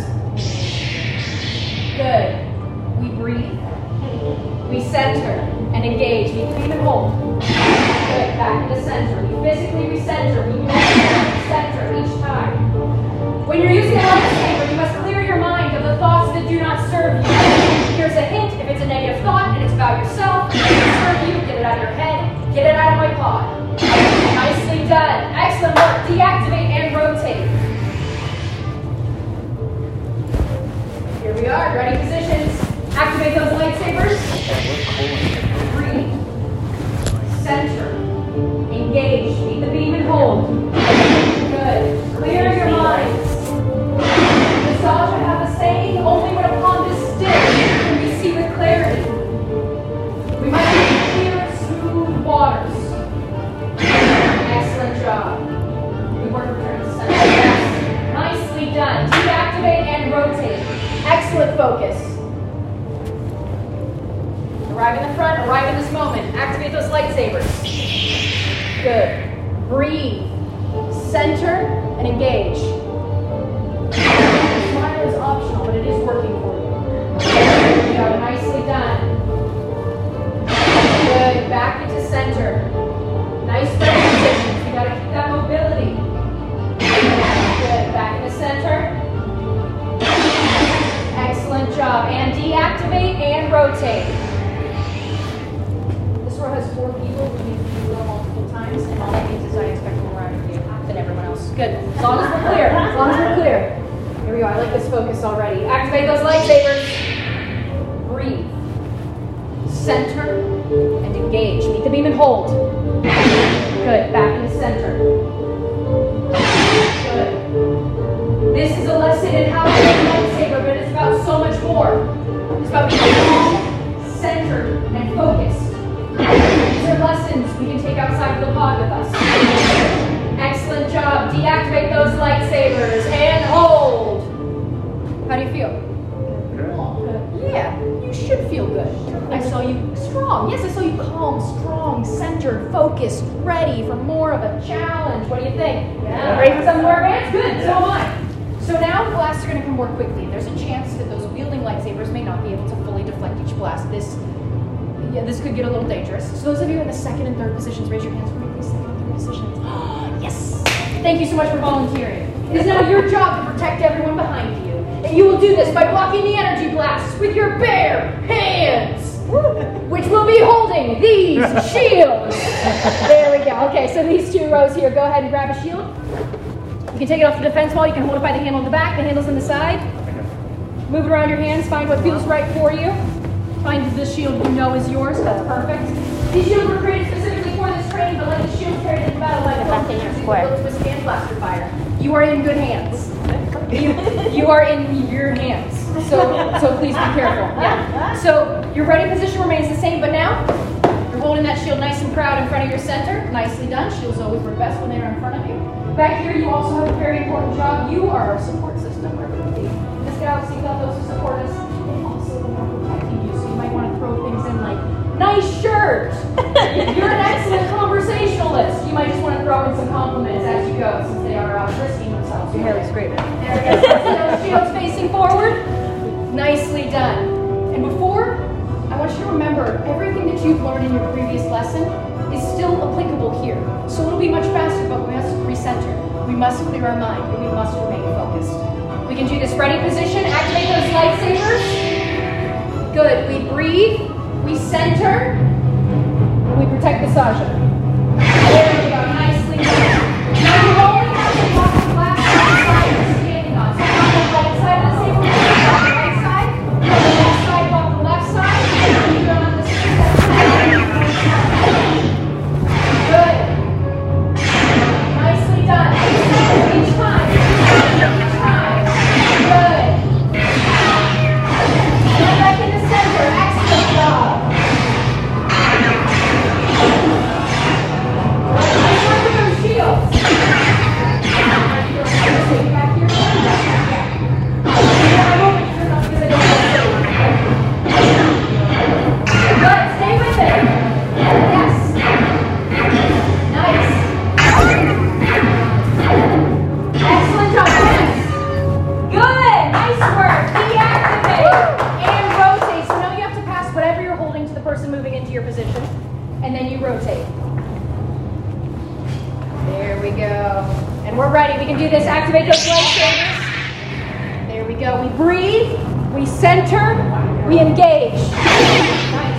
Speaker 9: Good. We breathe. We center and engage. We beam and hold. Good. Back into center. We physically recenter. We center each time. When you're using a lightsaber, you must clear your mind of the thoughts that do not serve you. Here's a hint. If it's a negative thought and it's about yourself, it doesn't serve you, get it out of your head. Get it out of my pod. Nicely done. Excellent work. Deactivate and rotate. Here we are. Ready positions. Activate those lightsabers. Breathe. Center. Engage. Meet the beam and hold. Good. Clear your minds. The Saja have a saying, only when a pond is still can we see with clarity. We must be clear, smooth waters. Excellent job. We work return to center. Nicely done. Deactivate and rotate. Excellent focus. Arrive in the front, arrive in this moment. Activate those lightsabers. Good. Breathe. Center and engage. Smile is optional, but it is working for you. There we go. Nicely done. Good. Back into center. Nice ready positions. You got to keep that mobility. Good. Back into center. Excellent job. And deactivate and rotate. This row has 4 people. We need to do it multiple times, and all that means is I expect more out of you than everyone else. Good. As long as we're clear. As long as we're clear. Here we go. I like this focus already. Activate those lightsabers. Breathe. Center and engage. Meet the beam and hold. Good. Back into center. Good. This is a lesson in how to use a lightsaber, but it's about so much more. It's about being calm, centered, and focused. These are lessons we can take outside of the pod with us. Excellent job. Deactivate those lightsabers and hold. How do you feel? Yeah, you should feel good. I saw you strong. Yes, I saw you calm, strong, centered, focused, ready for more of a challenge. What do you think? Yeah. Ready for something more advanced? Good, so am I. So now the blasts are going to come more quickly. There's a chance that those wielding lightsabers may not be able to fully deflect each blast. This could get a little dangerous. So those of you in the second and third positions, raise your hands for me, please. Second and third positions. Yes! Thank you so much for volunteering. It is now your job to protect everyone behind you. And you will do this by blocking the energy blasts with your bare hands, which will be holding these shields. There we go. Okay, so these 2 rows here, go ahead and grab a shield. You can take it off the defense wall. You can hold it by the handle in the back. The handle's on the side. Move it around your hands. Find what feels right for you. Find the shield you know is yours. That's perfect. These shields were created specifically for this training, but like the shield carried in battle, like to withstand blaster fire. You are in good hands. You are in your hands. So please be careful. Yeah. So your ready position remains the same, but now you're holding that shield nice and proud in front of your center. Nicely done. Shields always work best when they're in front of you. Back here, you also have a very important job. You are our support system. In this galaxy, without those who support us, and also the one protecting you. So you might want to throw things in like, nice shirt. You're an excellent conversationalist. You might just want to throw in some compliments as you go, since they are risking themselves. Your hair is great. There it is. Those shields facing forward. Nicely done. And before, I want you to remember everything that you've learned in your previous lesson is still applicable here. So it'll be much faster, but we must recenter. We must clear our mind, and we must remain focused. We can do this. Ready position. Activate those lightsabers. Good. We breathe. We center. We protect the Saja. There we go. Nicely done. Now you only have to block the last side you're standing on. So on the right side of the saber, block the right side. On the left side, block the left side. And you go on the center. Good. Nicely done. Each time. Each time. Good. Now back in the center. Excellent job. Nice work with those shields. Back here. Good. Stay with it. Yes. Nice. Excellent job. Yes. Good. Nice work. Deactivate. And rotate. So now you have to pass whatever you're holding to the person moving into your position. And then you rotate. There we go. And we're ready. We can do this. Activate those lightsabers. There we go. We breathe. We center. We engage. Nice.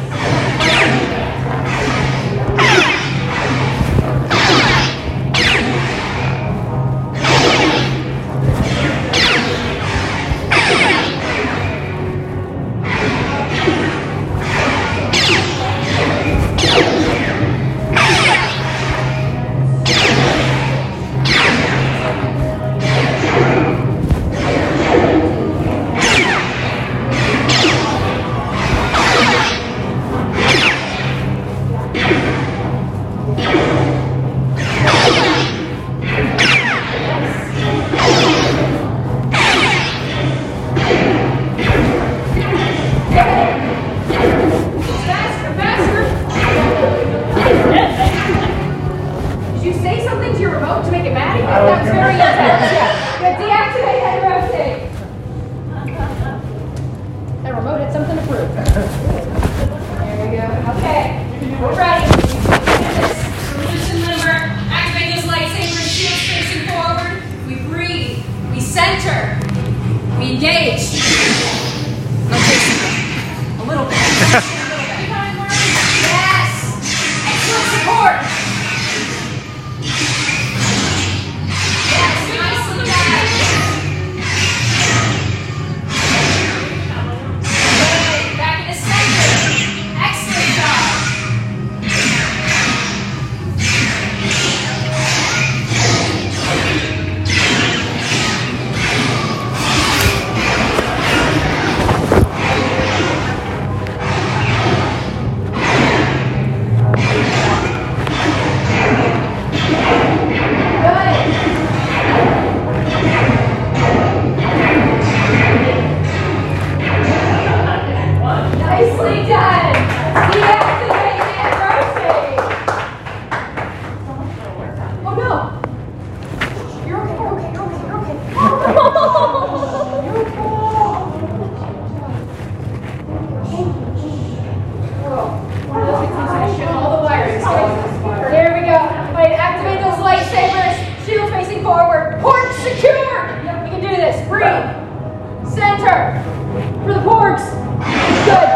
Speaker 9: Center. For the porgs. Good.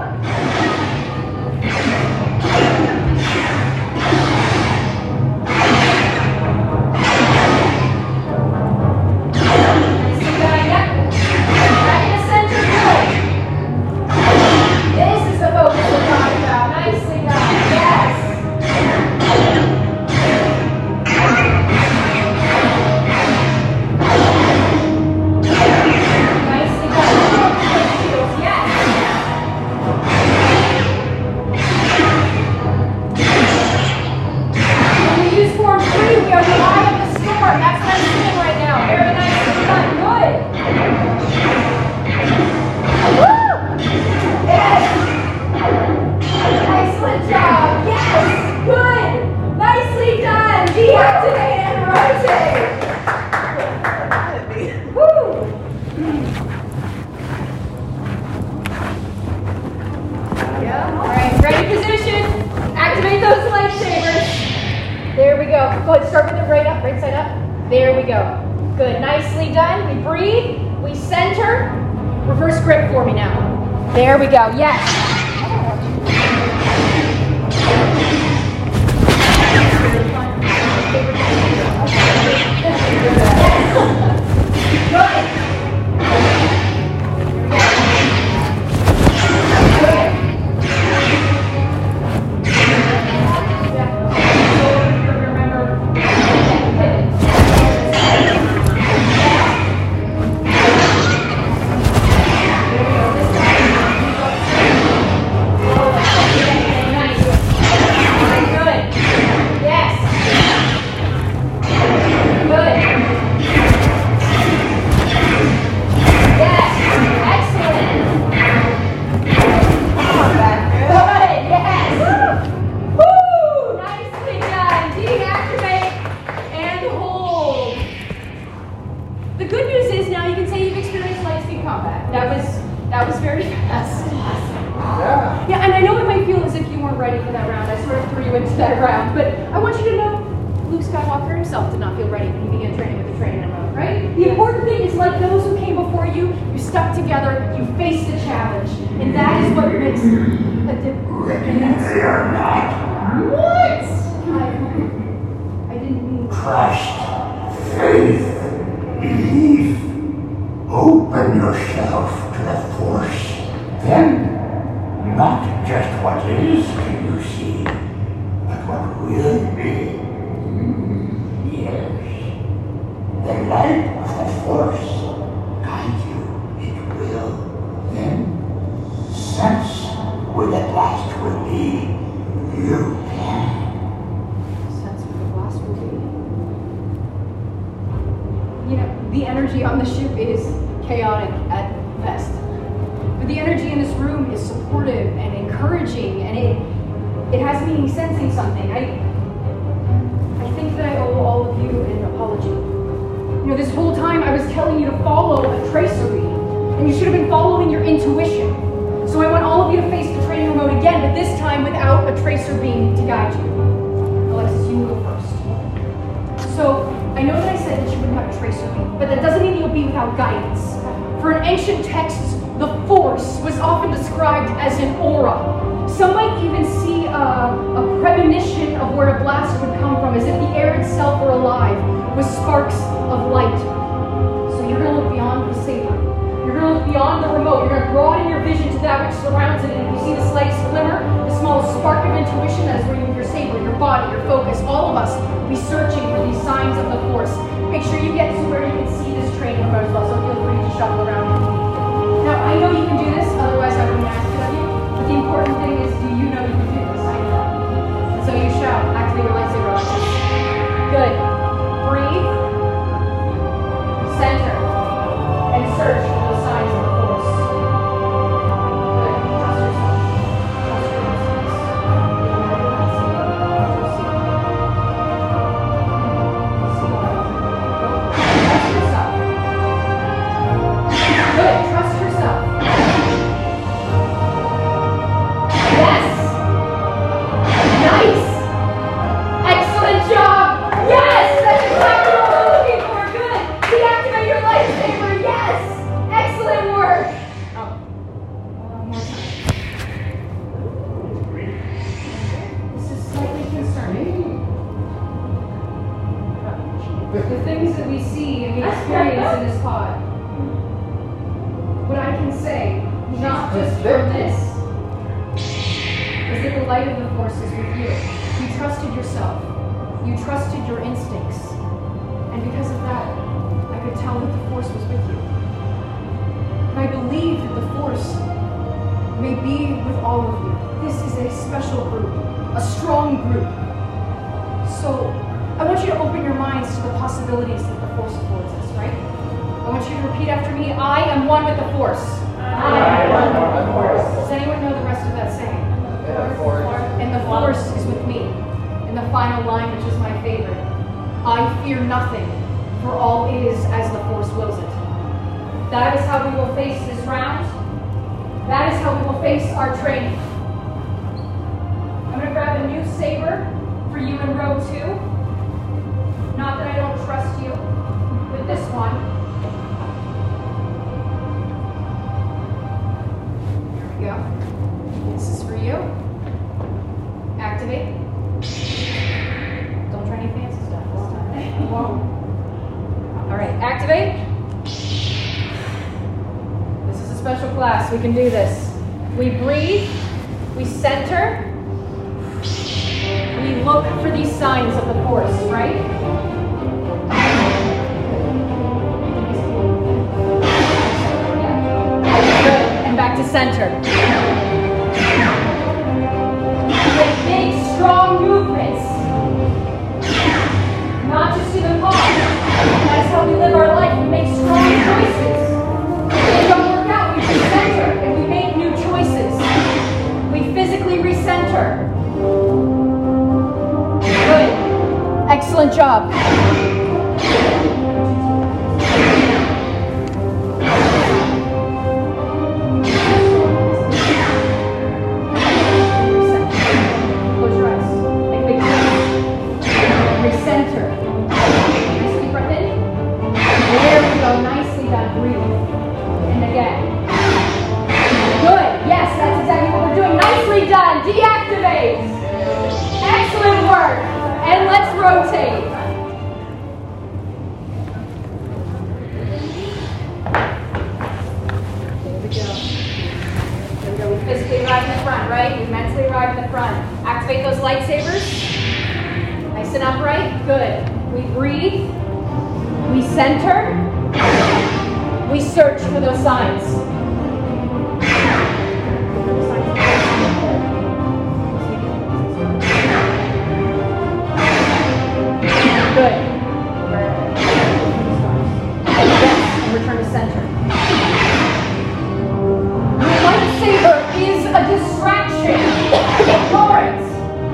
Speaker 9: There we go. Good. Nicely done. We breathe. We center. Reverse grip for me now. There we go. Yes. Good. That was very fast. Yeah, and I know it might feel as if you weren't ready for that round. I sort of threw you into that round, but I want you to know Luke Skywalker himself did not feel ready when he began training with the training mode, right? The important thing is, like those who came before you, you stuck together, you faced the challenge, and that is what makes a difference.
Speaker 11: They are not.
Speaker 9: What? I didn't mean
Speaker 11: Trust, faith, belief. Open yourself to the Force. Then, not just what is can you see, but what will be. Yes. The light of the Force guide you. It will. Then, sense where the blast will be. You can.
Speaker 9: Sense where the blast will be. You know, the energy on the ship is chaotic at best. But the energy in this room is supportive and encouraging, and it has me sensing something. I think that I owe all of you an apology. You know, this whole time I was telling you to follow a tracer beam, and you should have been following your intuition. So I want all of you to face the training remote again, but this time without a tracer beam to guide you. Alexis, you go first. So, I know that I said that you wouldn't have a tracer beam, but that doesn't mean you'll be without guidance. For in ancient texts, the Force was often described as an aura. Some might even see a premonition of where a blast would come from, as if the air itself were alive with sparks of light. So you're going to look beyond the saber. You're going to look beyond the remote. You're going to broaden your vision to that which surrounds it, and if you see the slightest glimmer, the smallest spark of intuition, that is where you move your saber, your body, your focus. All of us will be searching for these signs of the Force. Make sure you get to where you can see this training remote as well, so feel free to shuffle around. Now, I know you can do this, otherwise I wouldn't ask it of you, but the important thing is, do you know you can do this? I know. And so you shall activate your lightsaber. Good. Breathe. Center. And search for those signs of the Force. Good. Trust yourself. Trust your instincts. Trust yourself. Good. what I can say, not just from this, is that the light of the Force is with you. You trusted yourself. You trusted your instincts. And because of that, I could tell that the Force was with you. And I believe that the Force may be with all of you. This is a special group, a strong group. So I want you to open your minds to the possibilities that the Force affords us, right? I want you to repeat after me, I am one with the Force. I am one with the Force. Does anyone know the rest of that saying? And the Force is with me. And the final line, which is my favorite, I fear nothing, for all is as the Force wills it. That is how we will face this round. That is how we will face our training. I'm going to grab a new saber for you in row 2. Not that I don't trust you with this one. Here we go. This is for you. Activate. Don't try any fancy stuff this time. Whoa. All right, activate. This is a special class. We can do this. We breathe. We center. We look for these signs of the Force, right? Good. And back to center. With big, strong movements. Not just to the palm. That's how we live our life. We make strong choices. If they don't work out, we recenter and we make new choices. We physically recenter. Good. Excellent job. Close your eyes. Make big choices. Recenter. Nice deep breath in. There we go. Nicely done. Breathe. And again. Good. Yes, that's exactly what we're doing. Nicely done. Deactivate. Excellent work. And let's rotate. There we go. There we go. We physically arrive in the front, right? We mentally arrive in the front. Activate those lightsabers. Nice and upright. Good. We breathe. We center. We search for those signs. Good. Yes, and return to center. Your lightsaber is a distraction. Ignore it.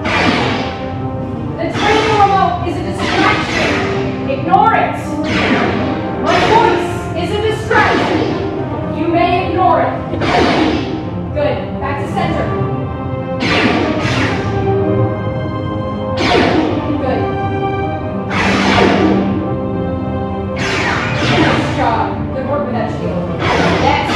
Speaker 9: The training remote is a distraction. Ignore it. My voice is a distraction. You may ignore it. Good. Back to center. Good. Nice job. Good work with that shield. Yes.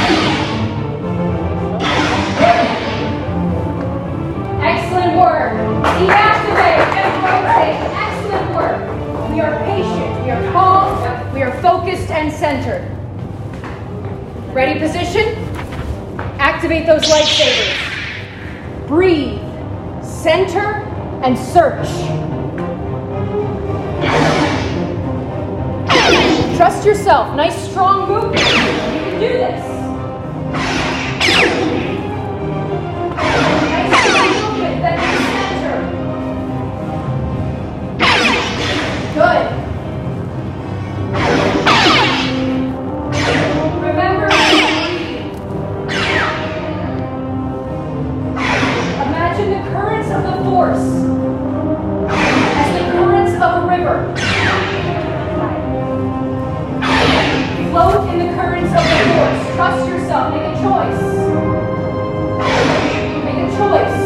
Speaker 9: Good. Excellent work. Deactivate and rotate. Excellent work. We are patient. We are calm. We are focused and centered. Ready position? Activate those lightsabers. Breathe. Center and search. Trust yourself. Nice strong movement. You can do this. Nice strong movement. Then center. Good. Remember to breathe. Imagine the currents of the Force as the currents of a river. Float in the currents of the Force. Trust yourself. Make a choice. Make a choice.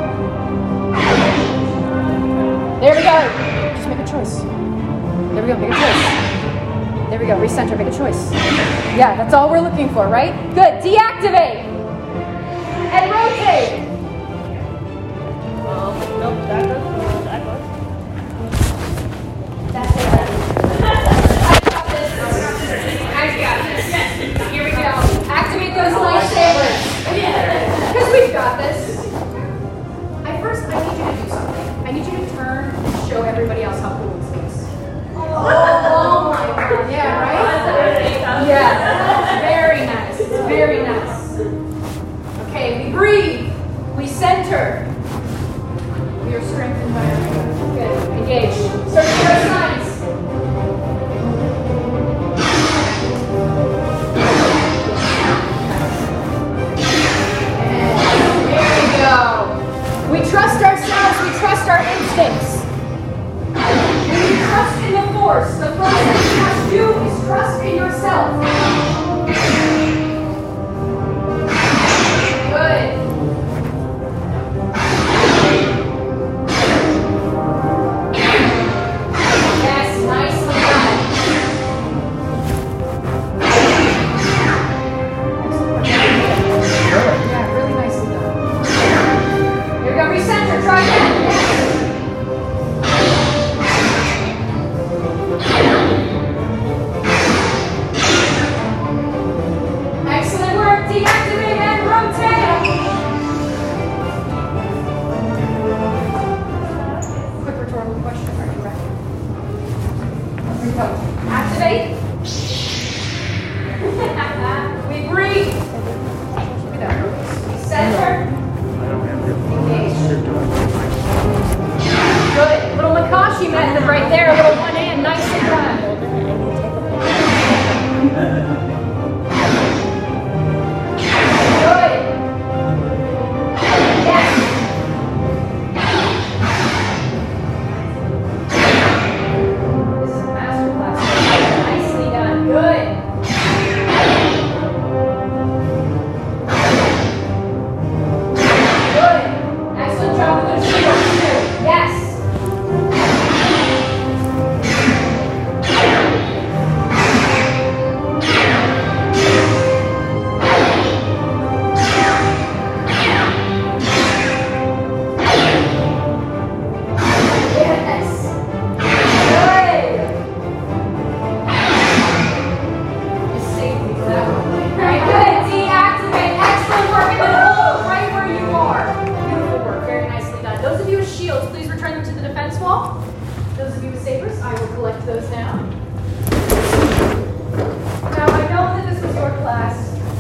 Speaker 9: There we go. Just make a choice. There we go. Make a choice. There we go. Recenter. Make a choice. Yeah, that's all we're looking for, right? Good. Deactivate. And rotate.
Speaker 2: Nope, that goes.
Speaker 9: That's it. I got this. Here we go. Activate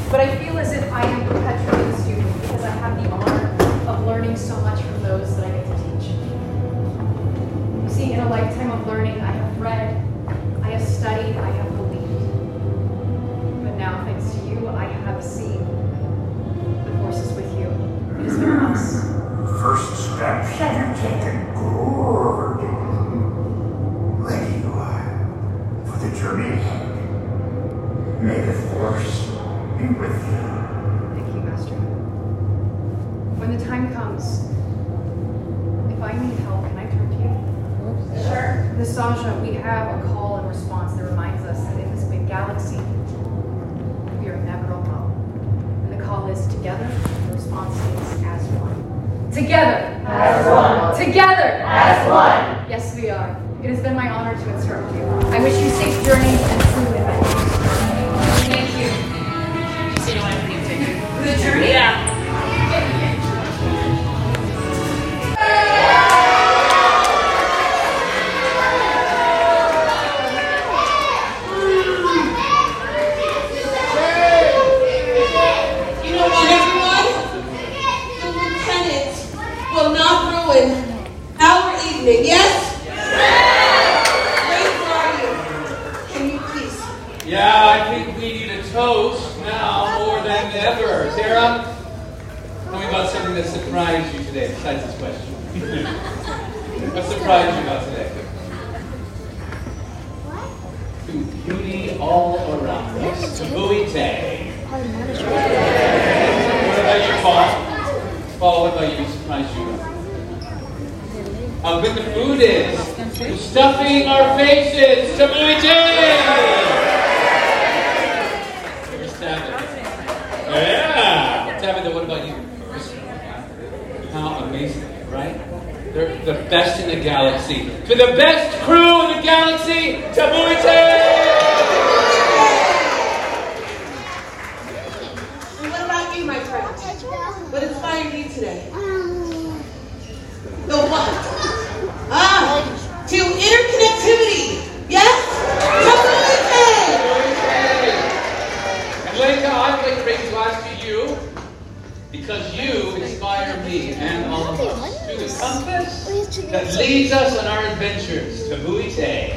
Speaker 9: But I feel as if I am perpetually a student because I have the honor of learning so much from those that I get to teach. You see, in a lifetime of learning, I have read, I have studied, I have believed. But now, thanks to you, I have seen. The force is with you. It has been us.
Speaker 11: First steps you've taken good. Ready you are for the journey ahead. May the force be with you.
Speaker 9: Thank you, Master. When the time comes, if I need help, can I turn to you? Sure. Nastasia, we have a call and response that reminds us that in this big galaxy, we are never alone. And the call is together, the response is as one. Together! As one! Together! As one! Yes, we are. It has been my honor to instruct you. I wish you safe journeys and true adventures. Thank you.
Speaker 7: So you want to bring a picture?
Speaker 9: The journey?
Speaker 7: Yeah.
Speaker 12: You know what, everyone? The lieutenant will not ruin our evening, yes? Wait, where are you? Can you please?
Speaker 5: Yeah, I think we need a toast now more than ever. Sarah, tell me about something that surprised you today, besides this question. What surprised you about today? To beauty all around us. Buoy-tay. What about you, Paul? Paul, what about you? Surprised you? How good the food is. Stuffing our faces. Buoy-tay! Yeah! Tabitha, what about you? How amazing, right? They're the best in the galaxy. To the best crew in the galaxy, Buoy-tay!
Speaker 12: And what about you, my friend? What inspired you today? The what? To interconnectivity. Yes?
Speaker 5: And Leica, I'd like to raise a glass to you because you inspire me and all of us to the compass that leads us on our adventures to Buoy-tay.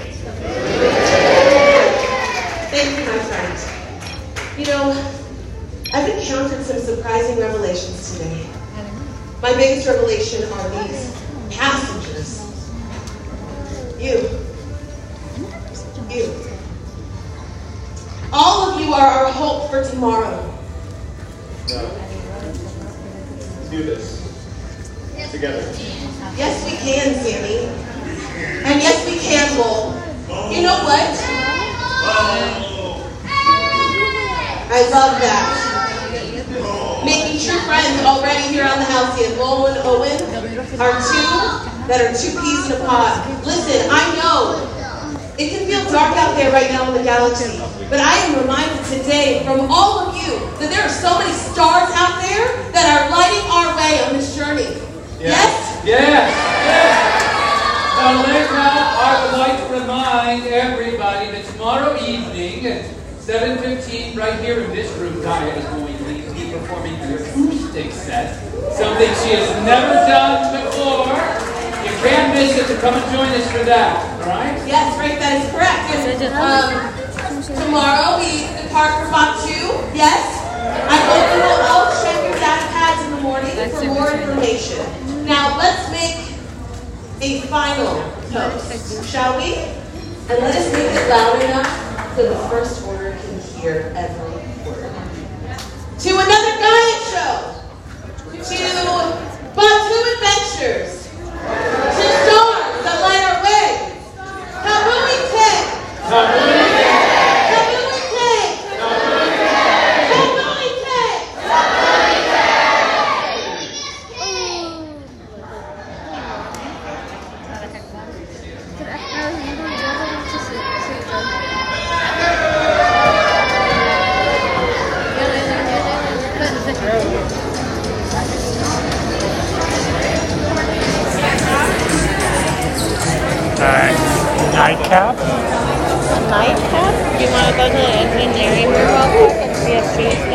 Speaker 12: Thank you, my friend. You know, I've encountered some surprising revelations today. My biggest revelation are these passengers. You. All of you are our hope for tomorrow.
Speaker 10: Let's do this. Together.
Speaker 12: Yes, we can, Sammy. And yes, we can, Lowell. You know what? I love that. Making true friends already here on the house here. Lowell and Owen are two that are two peas in a pod. Listen, I know it can feel dark out there right now in the galaxy, but I am reminded today from all of you that there are so many stars out there that are lighting our way on this journey. Yes?
Speaker 5: Yes! Now, Leica, I would like to remind everybody that tomorrow evening at 7:15, right here in this room, Gaia is going to be performing her acoustic set. Something she has never done before. You can't miss it, to come and join us for that, all right?
Speaker 12: Yes, right, that is correct. And, tomorrow we depart for Batu, yes? I hope you will all check your data pads in the morning for more information. Now, let's make a final toast, shall we? And let us make it loud enough so the First Order can hear every word. To another Gaia show! To Batu Adventures! To stars that light our way! Buoy-tay! Buoy-tay!
Speaker 13: Nightcap?
Speaker 14: A nightcap? Do you want to go to the engineering room real quick and see if she's